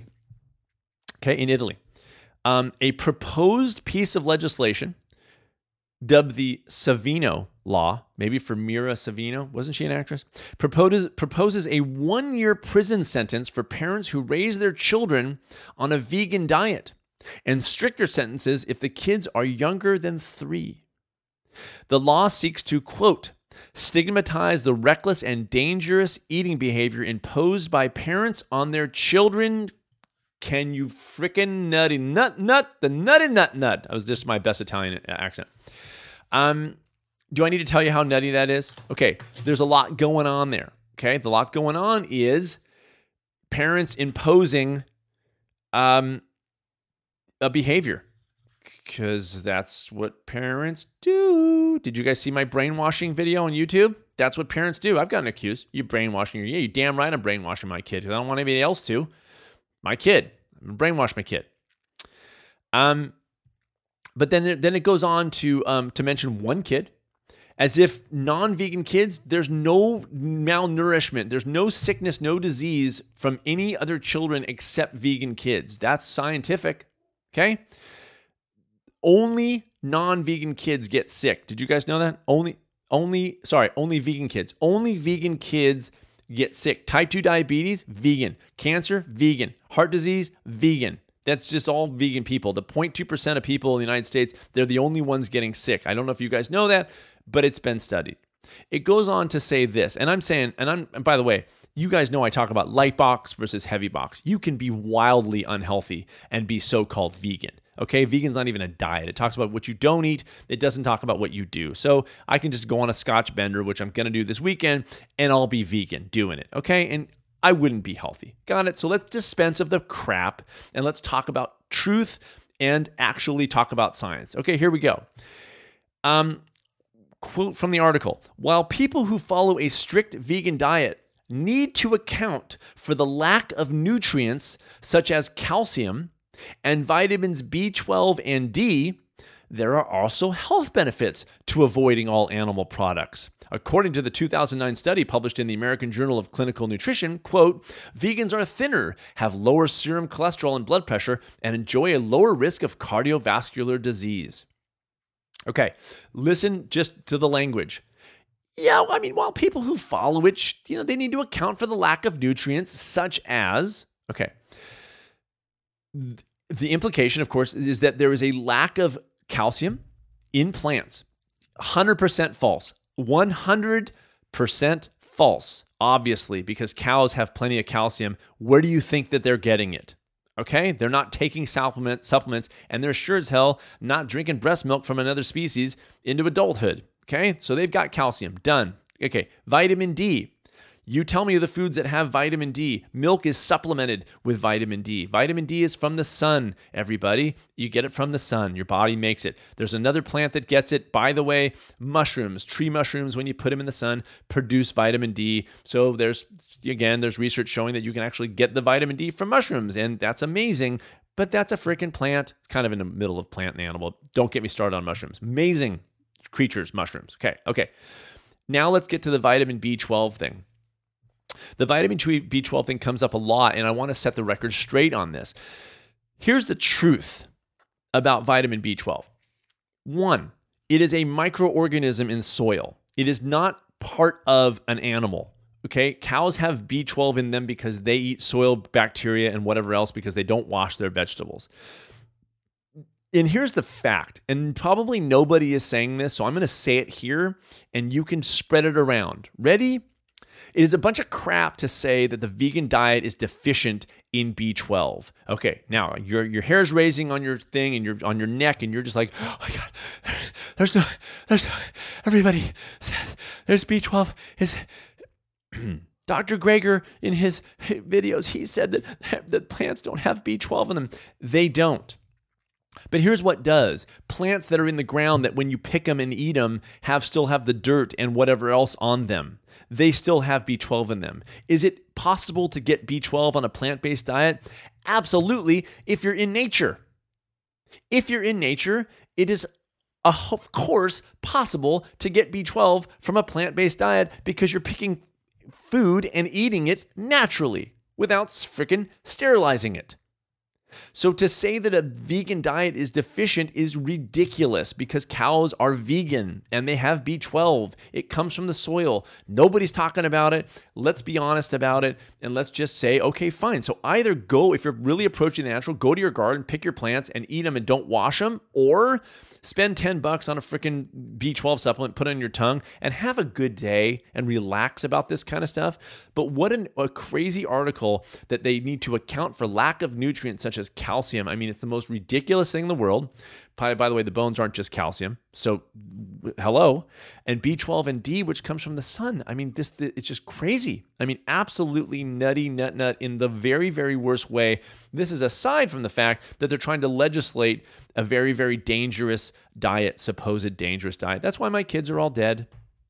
a proposed piece of legislation dubbed the Savino Law, maybe for Mira Savino, wasn't she an actress? Proposes a 1-year prison sentence for parents who raise their children on a vegan diet, and stricter sentences if the kids are younger than 3. The law seeks to, quote, stigmatize the reckless and dangerous eating behavior imposed by parents on their children. Can you frickin' nutty nut? The nutty nut. That was just my best Italian accent. Do I need to tell you how nutty that is? Okay, there's a lot going on there. Okay, the lot going on is parents imposing a behavior, because that's what parents do. Did you guys see my brainwashing video on YouTube? That's what parents do. I've gotten accused. You're brainwashing you damn right I'm brainwashing my kid, because I don't want anybody else to. My kid. I'm going to brainwash my kid. But then it goes on to mention one kid, as if non-vegan kids, there's no malnourishment, there's no sickness, no disease from any other children except vegan kids. That's scientific, okay? Only non-vegan kids get sick. Did you guys know that? Only vegan kids. Only vegan kids get sick. Type 2 diabetes, vegan. Cancer, vegan. Heart disease, vegan. That's just all vegan people. The 0.2% of people in the United States, they're the only ones getting sick. I don't know if you guys know that, but it's been studied. It goes on to say this, and by the way, you guys know I talk about light box versus heavy box. You can be wildly unhealthy and be so-called vegan. Okay, vegan's not even a diet. It talks about what you don't eat. It doesn't talk about what you do. So I can just go on a Scotch bender, which I'm going to do this weekend, and I'll be vegan doing it. Okay, and I wouldn't be healthy. Got it? So let's dispense of the crap, and let's talk about truth and actually talk about science. Okay, here we go. Quote from the article: while people who follow a strict vegan diet need to account for the lack of nutrients such as calcium and vitamins B12 and D, there are also health benefits to avoiding all animal products. According to the 2009 study published in the American Journal of Clinical Nutrition, quote, vegans are thinner, have lower serum cholesterol and blood pressure, and enjoy a lower risk of cardiovascular disease. Okay, listen just to the language. Yeah, I mean, while people who follow it, they need to account for the lack of nutrients such as, okay, the implication, of course, is that there is a lack of calcium in plants. 100% false. 100% false, obviously, because cows have plenty of calcium. Where do you think that they're getting it? Okay, they're not taking supplements, and they're sure as hell not drinking breast milk from another species into adulthood. Okay, so they've got calcium. Done. Okay, vitamin D. You tell me the foods that have vitamin D. Milk is supplemented with vitamin D. Vitamin D is from the sun, everybody. You get it from the sun. Your body makes it. There's another plant that gets it. By the way, mushrooms, tree mushrooms, when you put them in the sun, produce vitamin D. So there's research showing that you can actually get the vitamin D from mushrooms, and that's amazing. But that's a freaking plant. It's kind of in the middle of plant and animal. Don't get me started on mushrooms. Amazing creatures, mushrooms. Okay. Now let's get to the vitamin B12 thing. The vitamin B12 thing comes up a lot, and I want to set the record straight on this. Here's the truth about vitamin B12. One, it is a microorganism in soil. It is not part of an animal. Okay, cows have B12 in them because they eat soil bacteria and whatever else because they don't wash their vegetables. And here's the fact, and probably nobody is saying this, so I'm going to say it here, and you can spread it around. Ready? It is a bunch of crap to say that the vegan diet is deficient in B12. Okay, now your hair's raising on your thing and you're on your neck, and you're just like, oh my God, there's no, everybody said there's B12. Dr. Greger, in his videos, he said that plants don't have B12 in them. They don't. But here's what does. Plants that are in the ground that when you pick them and eat them still have the dirt and whatever else on them. They still have B12 in them. Is it possible to get B12 on a plant-based diet? Absolutely, if you're in nature. If you're in nature, it is of course possible to get B12 from a plant-based diet because you're picking food and eating it naturally without freaking sterilizing it. So to say that a vegan diet is deficient is ridiculous because cows are vegan and they have B12. It comes from the soil. Nobody's talking about it. Let's be honest about it and let's just say, okay, fine. So either go, if you're really approaching the natural, go to your garden, pick your plants and eat them and don't wash them, or spend $10 on a freaking B12 supplement, put it on your tongue, and have a good day and relax about this kind of stuff. But what a crazy article that they need to account for lack of nutrients such as calcium. I mean, it's the most ridiculous thing in the world. By the way, the bones aren't just calcium. So, hello. And B12 and D, which comes from the sun. I mean, it's just crazy. I mean, absolutely nutty nut in the very, very worst way. This is aside from the fact that they're trying to legislate a very, very dangerous diet, supposed dangerous diet. That's why my kids are all dead.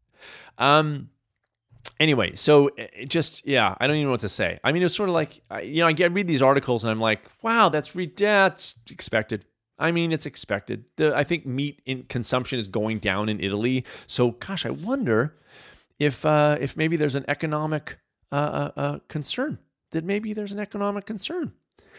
Anyway, so I don't even know what to say. I mean, it's sort of like, I read these articles and I'm like, wow, that's expected. I mean, it's expected. I think meat consumption is going down in Italy. So, gosh, I wonder if maybe there's an economic concern. That maybe there's an economic concern.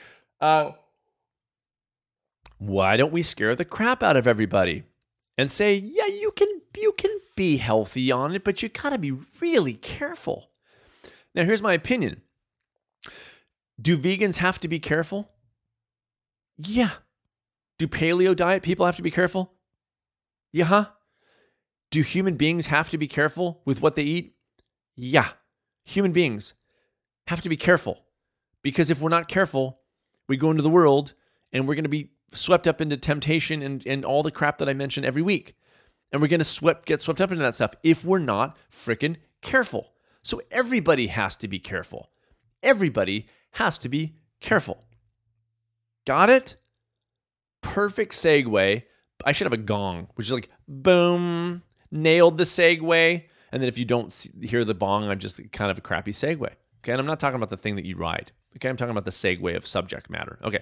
Why don't we scare the crap out of everybody and say, yeah, you can be healthy on it, but you gotta be really careful. Now, here's my opinion. Do vegans have to be careful? Yeah. Do paleo diet people have to be careful? Yeah. Do human beings have to be careful with what they eat? Yeah. Human beings have to be careful because if we're not careful, we go into the world and we're going to be swept up into temptation and all the crap that I mention every week. And we're going to get swept up into that stuff if we're not freaking careful. So everybody has to be careful. Everybody has to be careful. Got it? Perfect segue. I should have a gong, which is like, boom, nailed the segue. And then if you don't hear the bong, I'm just kind of a crappy segue. Okay, and I'm not talking about the thing that you ride. Okay, I'm talking about the segue of subject matter. Okay.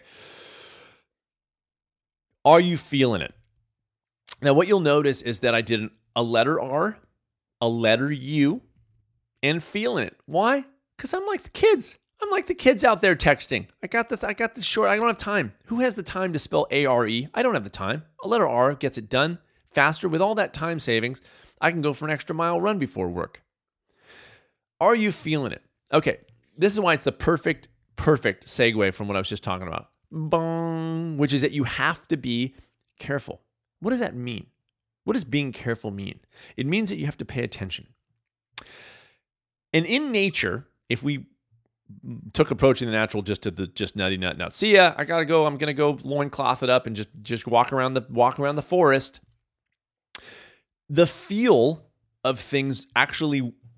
Are you feeling it? Now, what you'll notice is that I did a letter R, a letter U, and feeling it. Why? Because I'm like the kids. I'm like the kids out there texting. I got the short. I don't have time. Who has the time to spell A-R-E? I don't have the time. A letter R gets it done faster. With all that time savings, I can go for an extra mile run before work. Are you feeling it? Okay, this is why it's the perfect segue from what I was just talking about. Bong, which is that you have to be careful. What does that mean? What does being careful mean? It means that you have to pay attention. And in nature, if we took approaching the natural just nutty nut. See ya. I gotta go. I'm gonna go loincloth it up and just walk around the forest. The feel of things actually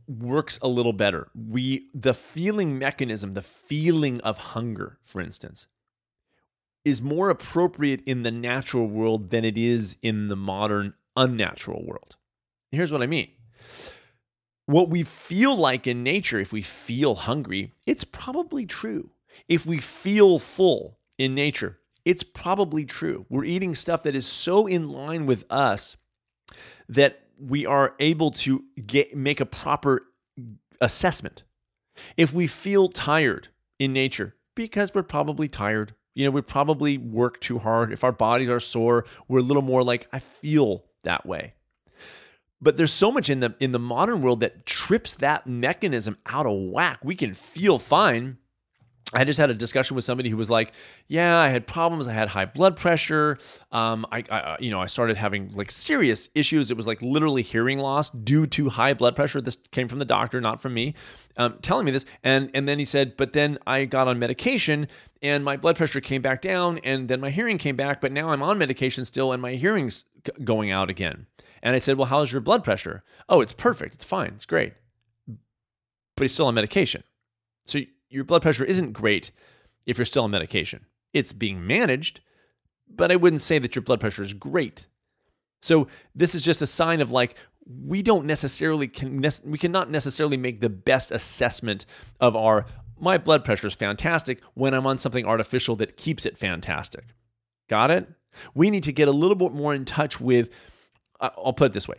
works a little better. The feeling mechanism, the feeling of hunger, for instance, is more appropriate in the natural world than it is in the modern unnatural world. Here's what I mean. What we feel like in nature, if we feel hungry, it's probably true. If we feel full in nature, it's probably true. We're eating stuff that is so in line with us that we are able to make a proper assessment. If we feel tired in nature, because we're probably tired, we probably work too hard. If our bodies are sore, we're a little more like, I feel that way. But there's so much in the modern world that trips that mechanism out of whack. We can feel fine. I just had a discussion with somebody who was like, yeah, I had problems. I had high blood pressure. I started having like serious issues. It was like literally hearing loss due to high blood pressure. This came from the doctor, not from me, telling me this. And then he said, but then I got on medication and my blood pressure came back down and then my hearing came back, but now I'm on medication still and my hearing's going out again. And I said, well, how's your blood pressure? Oh, it's perfect. It's fine. It's great. But he's still on medication. So your blood pressure isn't great if you're still on medication. It's being managed, but I wouldn't say that your blood pressure is great. So this is just a sign of like, we cannot necessarily make the best assessment of my blood pressure is fantastic when I'm on something artificial that keeps it fantastic. Got it? We need to get a little bit more in touch with, I'll put it this way.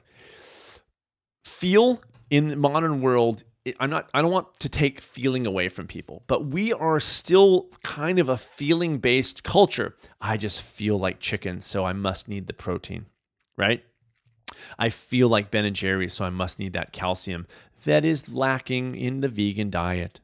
Feel in the modern world, I don't want to take feeling away from people, but we are still kind of a feeling-based culture. I just feel like chicken, so I must need the protein, right? I feel like Ben & Jerry's, so I must need that calcium that is lacking in the vegan diet.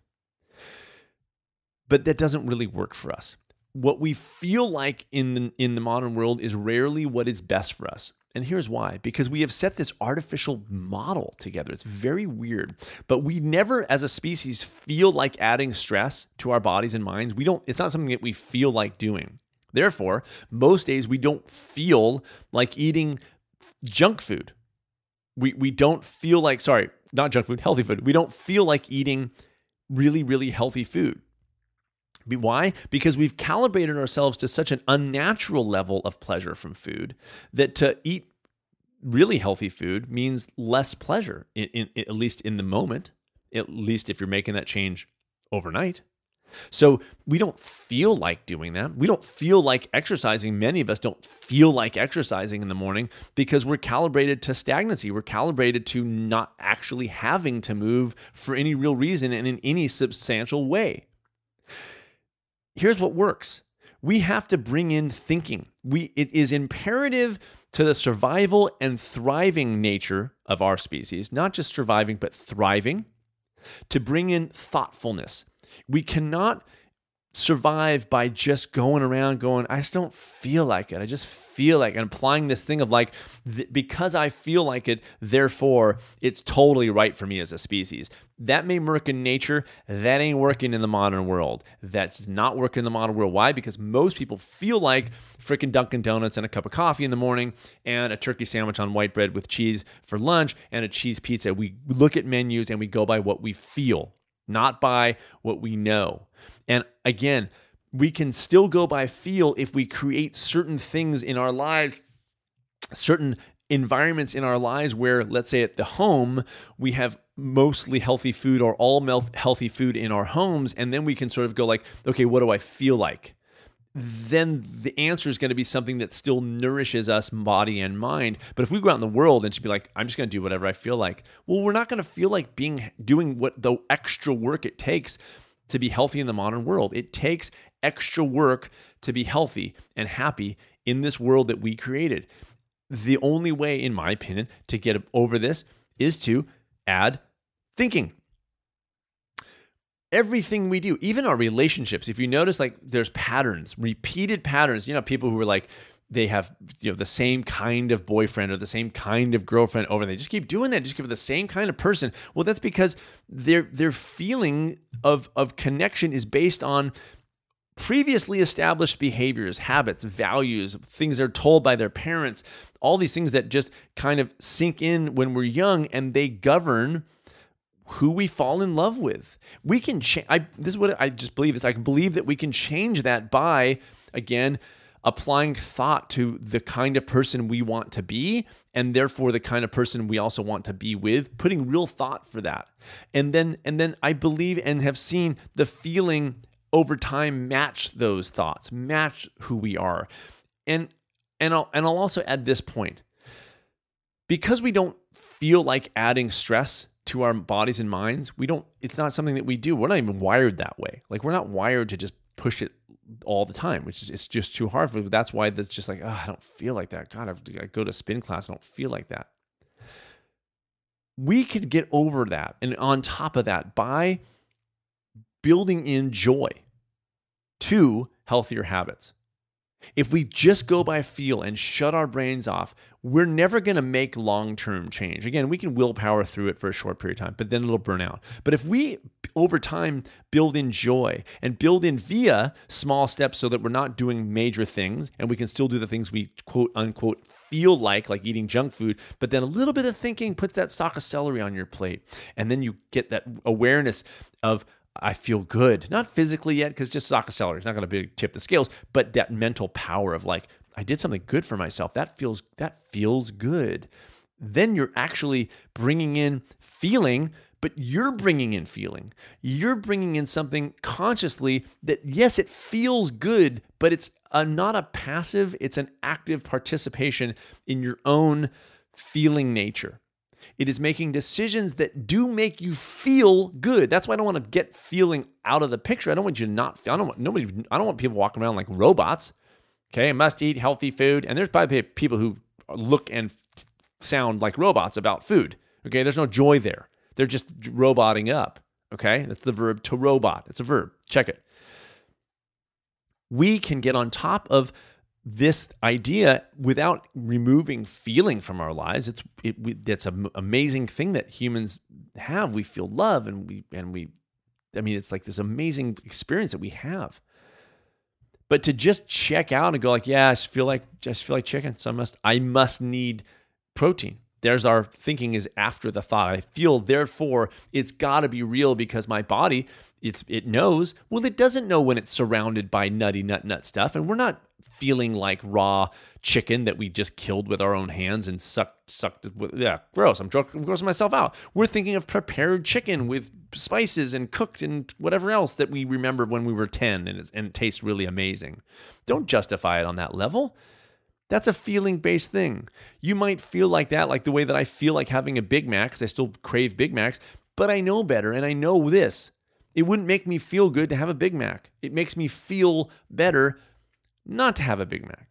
But that doesn't really work for us. What we feel like in the modern world is rarely what is best for us. And here's why. Because we have set this artificial model together. It's very weird. But we never, as a species, feel like adding stress to our bodies and minds. It's not something that we feel like doing. Therefore, most days we don't feel like eating junk food. We don't feel like, not junk food, healthy food. We don't feel like eating really, really healthy food. Why? Because we've calibrated ourselves to such an unnatural level of pleasure from food that to eat really healthy food means less pleasure, at least in the moment, at least if you're making that change overnight. So we don't feel like doing that. We don't feel like exercising. Many of us don't feel like exercising in the morning because we're calibrated to stagnancy. We're calibrated to not actually having to move for any real reason and in any substantial way. Here's what works. We have to bring in thinking. It is imperative to the survival and thriving nature of our species, not just surviving, but thriving, to bring in thoughtfulness. We cannot survive by just going around going, I just don't feel like it. I just feel like, and applying this thing of like, because I feel like it, therefore it's totally right for me as a species. That may work in nature. That ain't working in the modern world. That's not working in the modern world. Why? Because most people feel like freaking Dunkin' Donuts and a cup of coffee in the morning and a turkey sandwich on white bread with cheese for lunch and a cheese pizza. We look at menus and we go by what we feel, not by what we know. And again, we can still go by feel if we create certain things in our lives, certain environments in our lives where, let's say at the home, we have mostly healthy food or all healthy food in our homes. And then we can sort of go like, okay, what do I feel like? Then the answer is going to be something that still nourishes us, body and mind. But if we go out in the world and just be like, I'm just going to do whatever I feel like, well, we're not going to feel like doing what the extra work it takes to be healthy in the modern world. It takes extra work to be healthy and happy in this world that we created. The only way, in my opinion, to get over this is to add thinking. Everything we do, even our relationships, if you notice, like there's patterns, repeated patterns, people who are like, they have, the same kind of boyfriend or the same kind of girlfriend over, and they just keep doing that, just give it the same kind of person. Well, that's because their feeling of connection is based on previously established behaviors, habits, values, things they're told by their parents, all these things that just kind of sink in when we're young, and they govern who we fall in love with. We can change. This is what I just believe is I can believe that we can change that by, again, applying thought to the kind of person we want to be, and therefore the kind of person we also want to be with, putting real thought for that. And then I believe and have seen the feeling over time match those thoughts, match who we are. And I'll also add this point. Because we don't feel like adding stress to our bodies and minds, it's not something that we do. We're not even wired that way. Like, we're not wired to just push it all the time, it's just too hard for. That's why that's just like, I don't feel like that. God, I go to spin class, I don't feel like that. We could get over that, and on top of that, by building in joy to healthier habits. If we just go by feel and shut our brains off, we're never going to make long-term change. Again, we can willpower through it for a short period of time, but then it'll burn out. But if we, over time, build in joy and build in via small steps so that we're not doing major things and we can still do the things we quote unquote feel like eating junk food, but then a little bit of thinking puts that stalk of celery on your plate. And then you get that awareness of, I feel good, not physically yet, because just stalk of celery is not going to tip the scales, but that mental power of like, I did something good for myself. That feels good. Then you're actually bringing in feeling, but you're bringing in feeling. You're bringing in something consciously that, yes, it feels good, but it's not a passive, it's an active participation in your own feeling nature. It is making decisions that do make you feel good. That's why I don't want to get feeling out of the picture. I don't want you to not feel. I don't want people walking around like robots. Okay, I must eat healthy food. And there's probably people who look and sound like robots about food. Okay, there's no joy there. They're just roboting up. Okay, that's the verb to robot. It's a verb. Check it. We can get on top of this idea without removing feeling from our lives. That's an amazing thing that humans have. We feel love, and it's like this amazing experience that we have. But to just check out and go like, yeah, I just feel like chicken, so I must need protein. There's our thinking is after the thought. I feel, therefore, it's got to be real because my body, it knows. Well, it doesn't know when it's surrounded by nutty nut stuff, and we're not feeling like raw chicken that we just killed with our own hands and sucked. Yeah, gross. I'm grossing myself out. We're thinking of prepared chicken with spices and cooked and whatever else that we remembered when we were 10, and it tastes really amazing. Don't justify it on that level. That's a feeling-based thing. You might feel like that, like the way that I feel like having a Big Mac, because I still crave Big Macs, but I know better, and I know this. It wouldn't make me feel good to have a Big Mac. It makes me feel better not to have a Big Mac.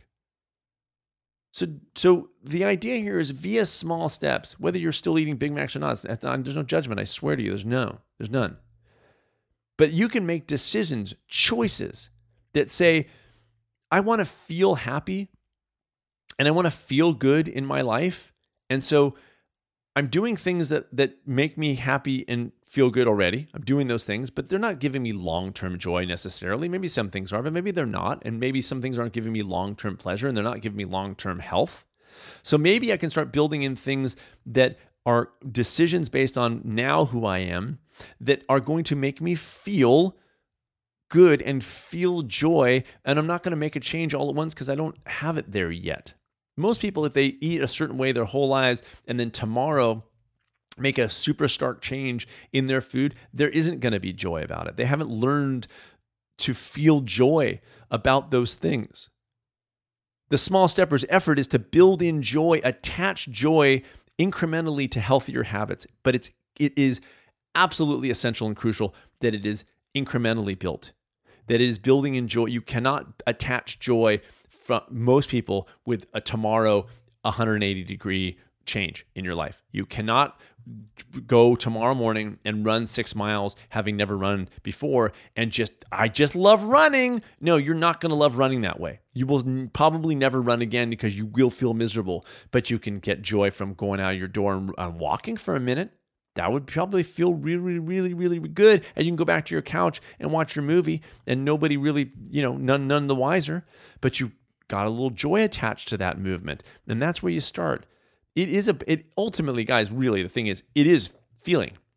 So the idea here is via small steps, whether you're still eating Big Macs or not, there's no judgment. I swear to you, there's none. But you can make decisions, choices that say, I want to feel happy and I want to feel good in my life. And so I'm doing things that make me happy and feel good already. I'm doing those things, but they're not giving me long-term joy necessarily. Maybe some things are, but maybe they're not. And maybe some things aren't giving me long-term pleasure and they're not giving me long-term health. So maybe I can start building in things that are decisions based on now who I am that are going to make me feel good and feel joy. And I'm not going to make a change all at once because I don't have it there yet. Most people, if they eat a certain way their whole lives and then tomorrow make a super stark change in their food, there isn't going to be joy about it. They haven't learned to feel joy about those things. The small stepper's effort is to build in joy, attach joy incrementally to healthier habits, but it is absolutely essential and crucial that it is incrementally built, that it is building in joy. You cannot attach joy from most people with a tomorrow 180-degree change in your life. You cannot go tomorrow morning and run 6 miles having never run before and I just love running. No, you're not going to love running that way. You will probably never run again because you will feel miserable, but you can get joy from going out of your door and walking for a minute. That would probably feel really, really, really good. And you can go back to your couch and watch your movie and nobody really, none the wiser, but you got a little joy attached to that movement. And that's where you start. It ultimately, guys, really, the thing is, it is feeling.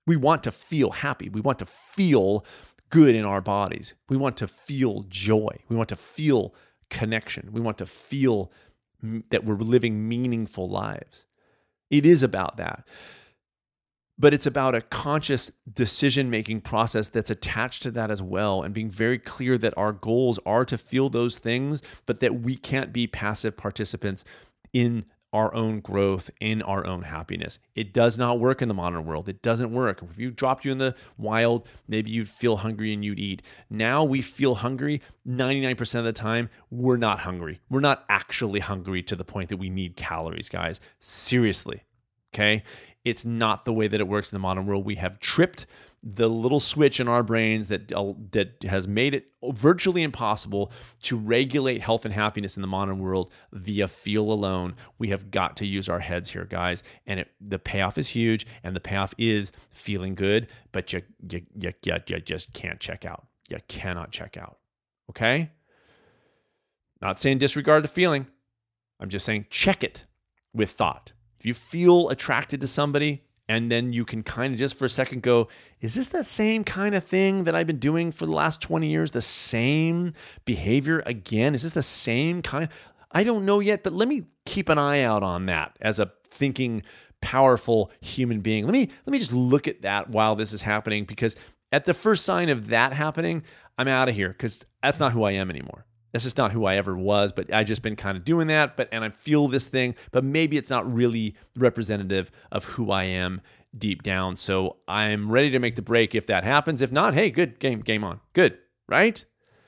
We want to feel happy. We want to feel good in our bodies. We want to feel joy. We want to feel connection. We want to feel that we're living meaningful lives. It is about that. But it's about a conscious decision-making process that's attached to that as well, and being very clear that our goals are to feel those things, but that we can't be passive participants in our own growth, in our own happiness. It does not work in the modern world. It doesn't work. If you dropped you in the wild, maybe you'd feel hungry and you'd eat. Now we feel hungry. 99% of the time, we're not hungry. We're not actually hungry to the point that we need calories, guys. Seriously, okay? It's not the way that it works in the modern world. We have tripped the little switch in our brains that has made it virtually impossible to regulate health and happiness in the modern world via feel alone. We have got to use our heads here, guys. And the payoff is huge, and the payoff is feeling good, but you just can't check out. You cannot check out, okay? Not saying disregard the feeling. I'm just saying check it with thought. If you feel attracted to somebody, and then you can kind of just for a second go, is this that same kind of thing that I've been doing for the last 20 years? The same behavior again? Is this the same kind? I don't know yet, but let me keep an eye out on that as a thinking, powerful human being. Let me just look at that while this is happening, because at the first sign of that happening, I'm out of here, because that's not who I am anymore. That's just not who I ever was, but I've just been kind of doing that, and I feel this thing, but maybe it's not really representative of who I am deep down. So I'm ready to make the break if that happens. If not, hey, good, game on. Good, right?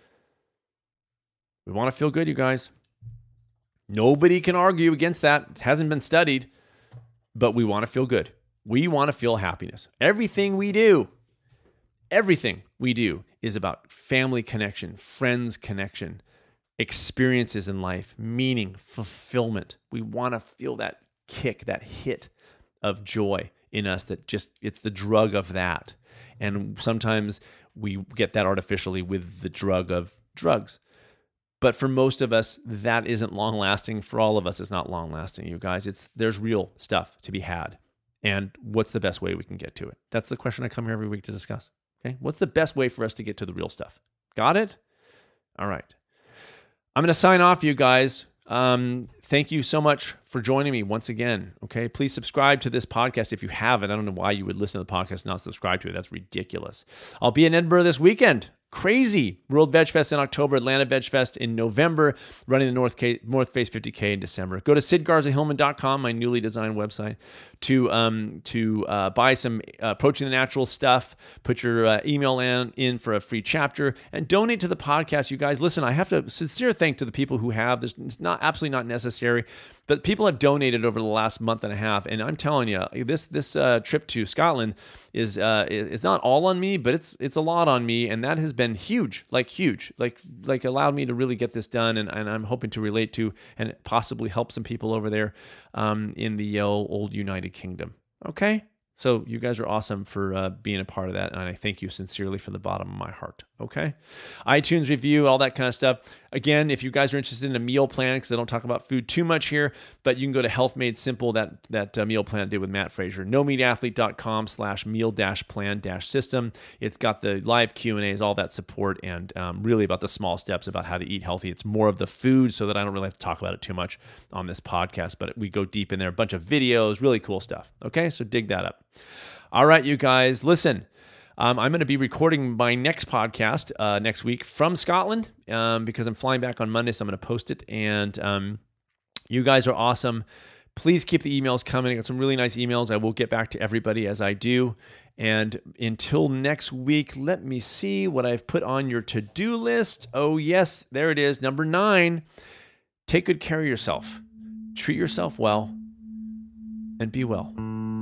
We want to feel good, you guys. Nobody can argue against that. It hasn't been studied, but we want to feel good. We want to feel happiness. Everything we do is about family connection, friends connection, experiences in life, meaning, fulfillment. We want to feel that kick, that hit of joy in us it's the drug of that. And sometimes we get that artificially with the drug of drugs. But for most of us, that isn't long lasting. For all of us, it's not long lasting, you guys. There's real stuff to be had. And what's the best way we can get to it? That's the question I come here every week to discuss. Okay? What's the best way for us to get to the real stuff? Got it? All right. I'm going to sign off, you guys. Thank you so much for joining me once again. Okay, please subscribe to this podcast if you haven't. I don't know why you would listen to the podcast and not subscribe to it. That's ridiculous. I'll be in Edinburgh this weekend. Crazy. World Veg Fest in October, Atlanta Veg Fest in November, running the North Face 50K in December. Go to sidgarzahillman.com, my newly designed website, to buy some Approaching the Natural stuff. Put your email in for a free chapter and donate to the podcast, you guys. Listen, I have to sincere thank to the people who have this. It's not absolutely not necessary, but people have donated over the last month and a half, and I'm telling you, this trip to Scotland is not all on me, but it's a lot on me, and that has been huge, like allowed me to really get this done, and I'm hoping to relate to and possibly help some people over there in the old United Kingdom. Okay? So you guys are awesome for being a part of that, and I thank you sincerely from the bottom of my heart, okay? iTunes review, all that kind of stuff. Again, if you guys are interested in a meal plan, because I don't talk about food too much here, but you can go to Health Made Simple, that meal plan I did with Matt Frazier, nomeatathlete.com/meal-plan-system. It's got the live Q&As, all that support, and really about the small steps about how to eat healthy. It's more of the food, so that I don't really have to talk about it too much on this podcast, but we go deep in there, a bunch of videos, really cool stuff, okay? So dig that up. All right, you guys, listen, I'm going to be recording my next podcast next week from Scotland because I'm flying back on Monday, so I'm going to post it. And you guys are awesome. Please keep the emails coming. I got some really nice emails. I will get back to everybody as I do. And until next week, let me see what I've put on your to-do list. Oh, yes, there it is. Number 9, take good care of yourself. Treat yourself well and be well.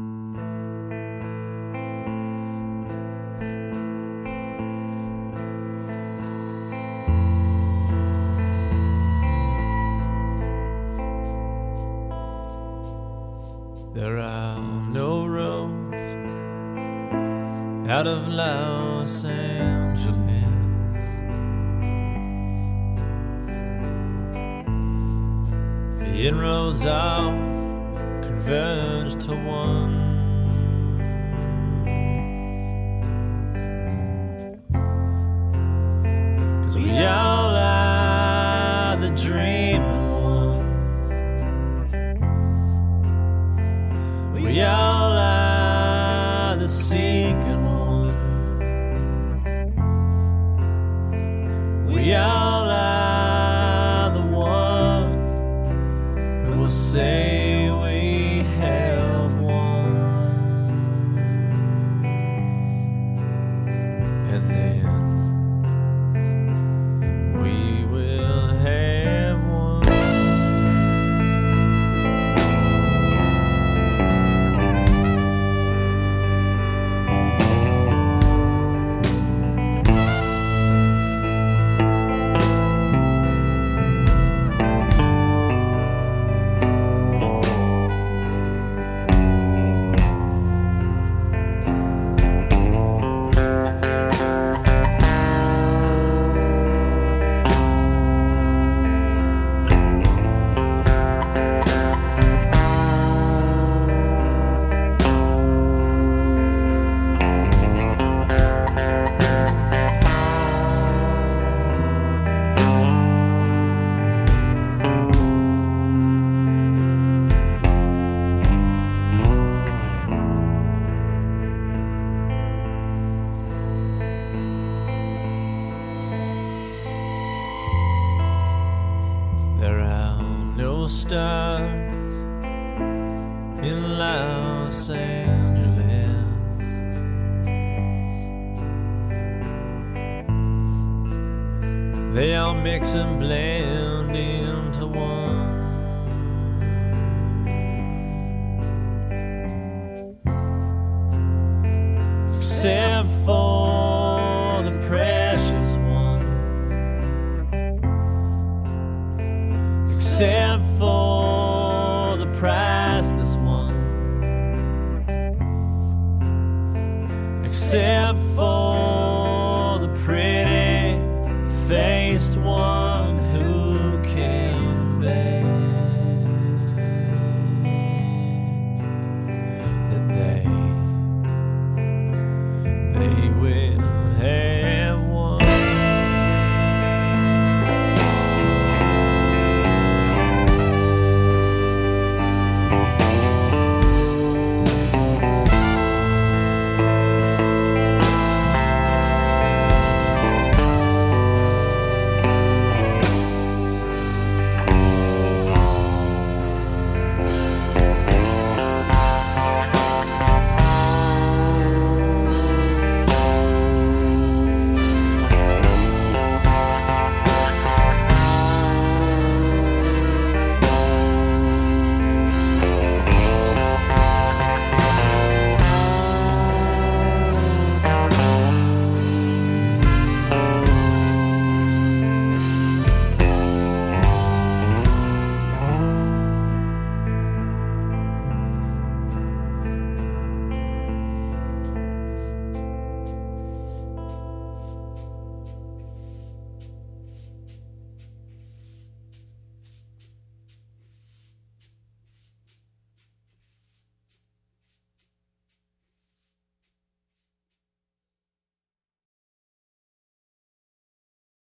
There are no roads out of Los Angeles. The inroads all converge to one. We all are the dreaming one. We all are the seeking one. We all are the one who will say we have won. And then we will have one. There are no stars in Los Angeles. They all mix and blend into one. Except for the precious one. Except for the priceless one. Except for the pretty faced one.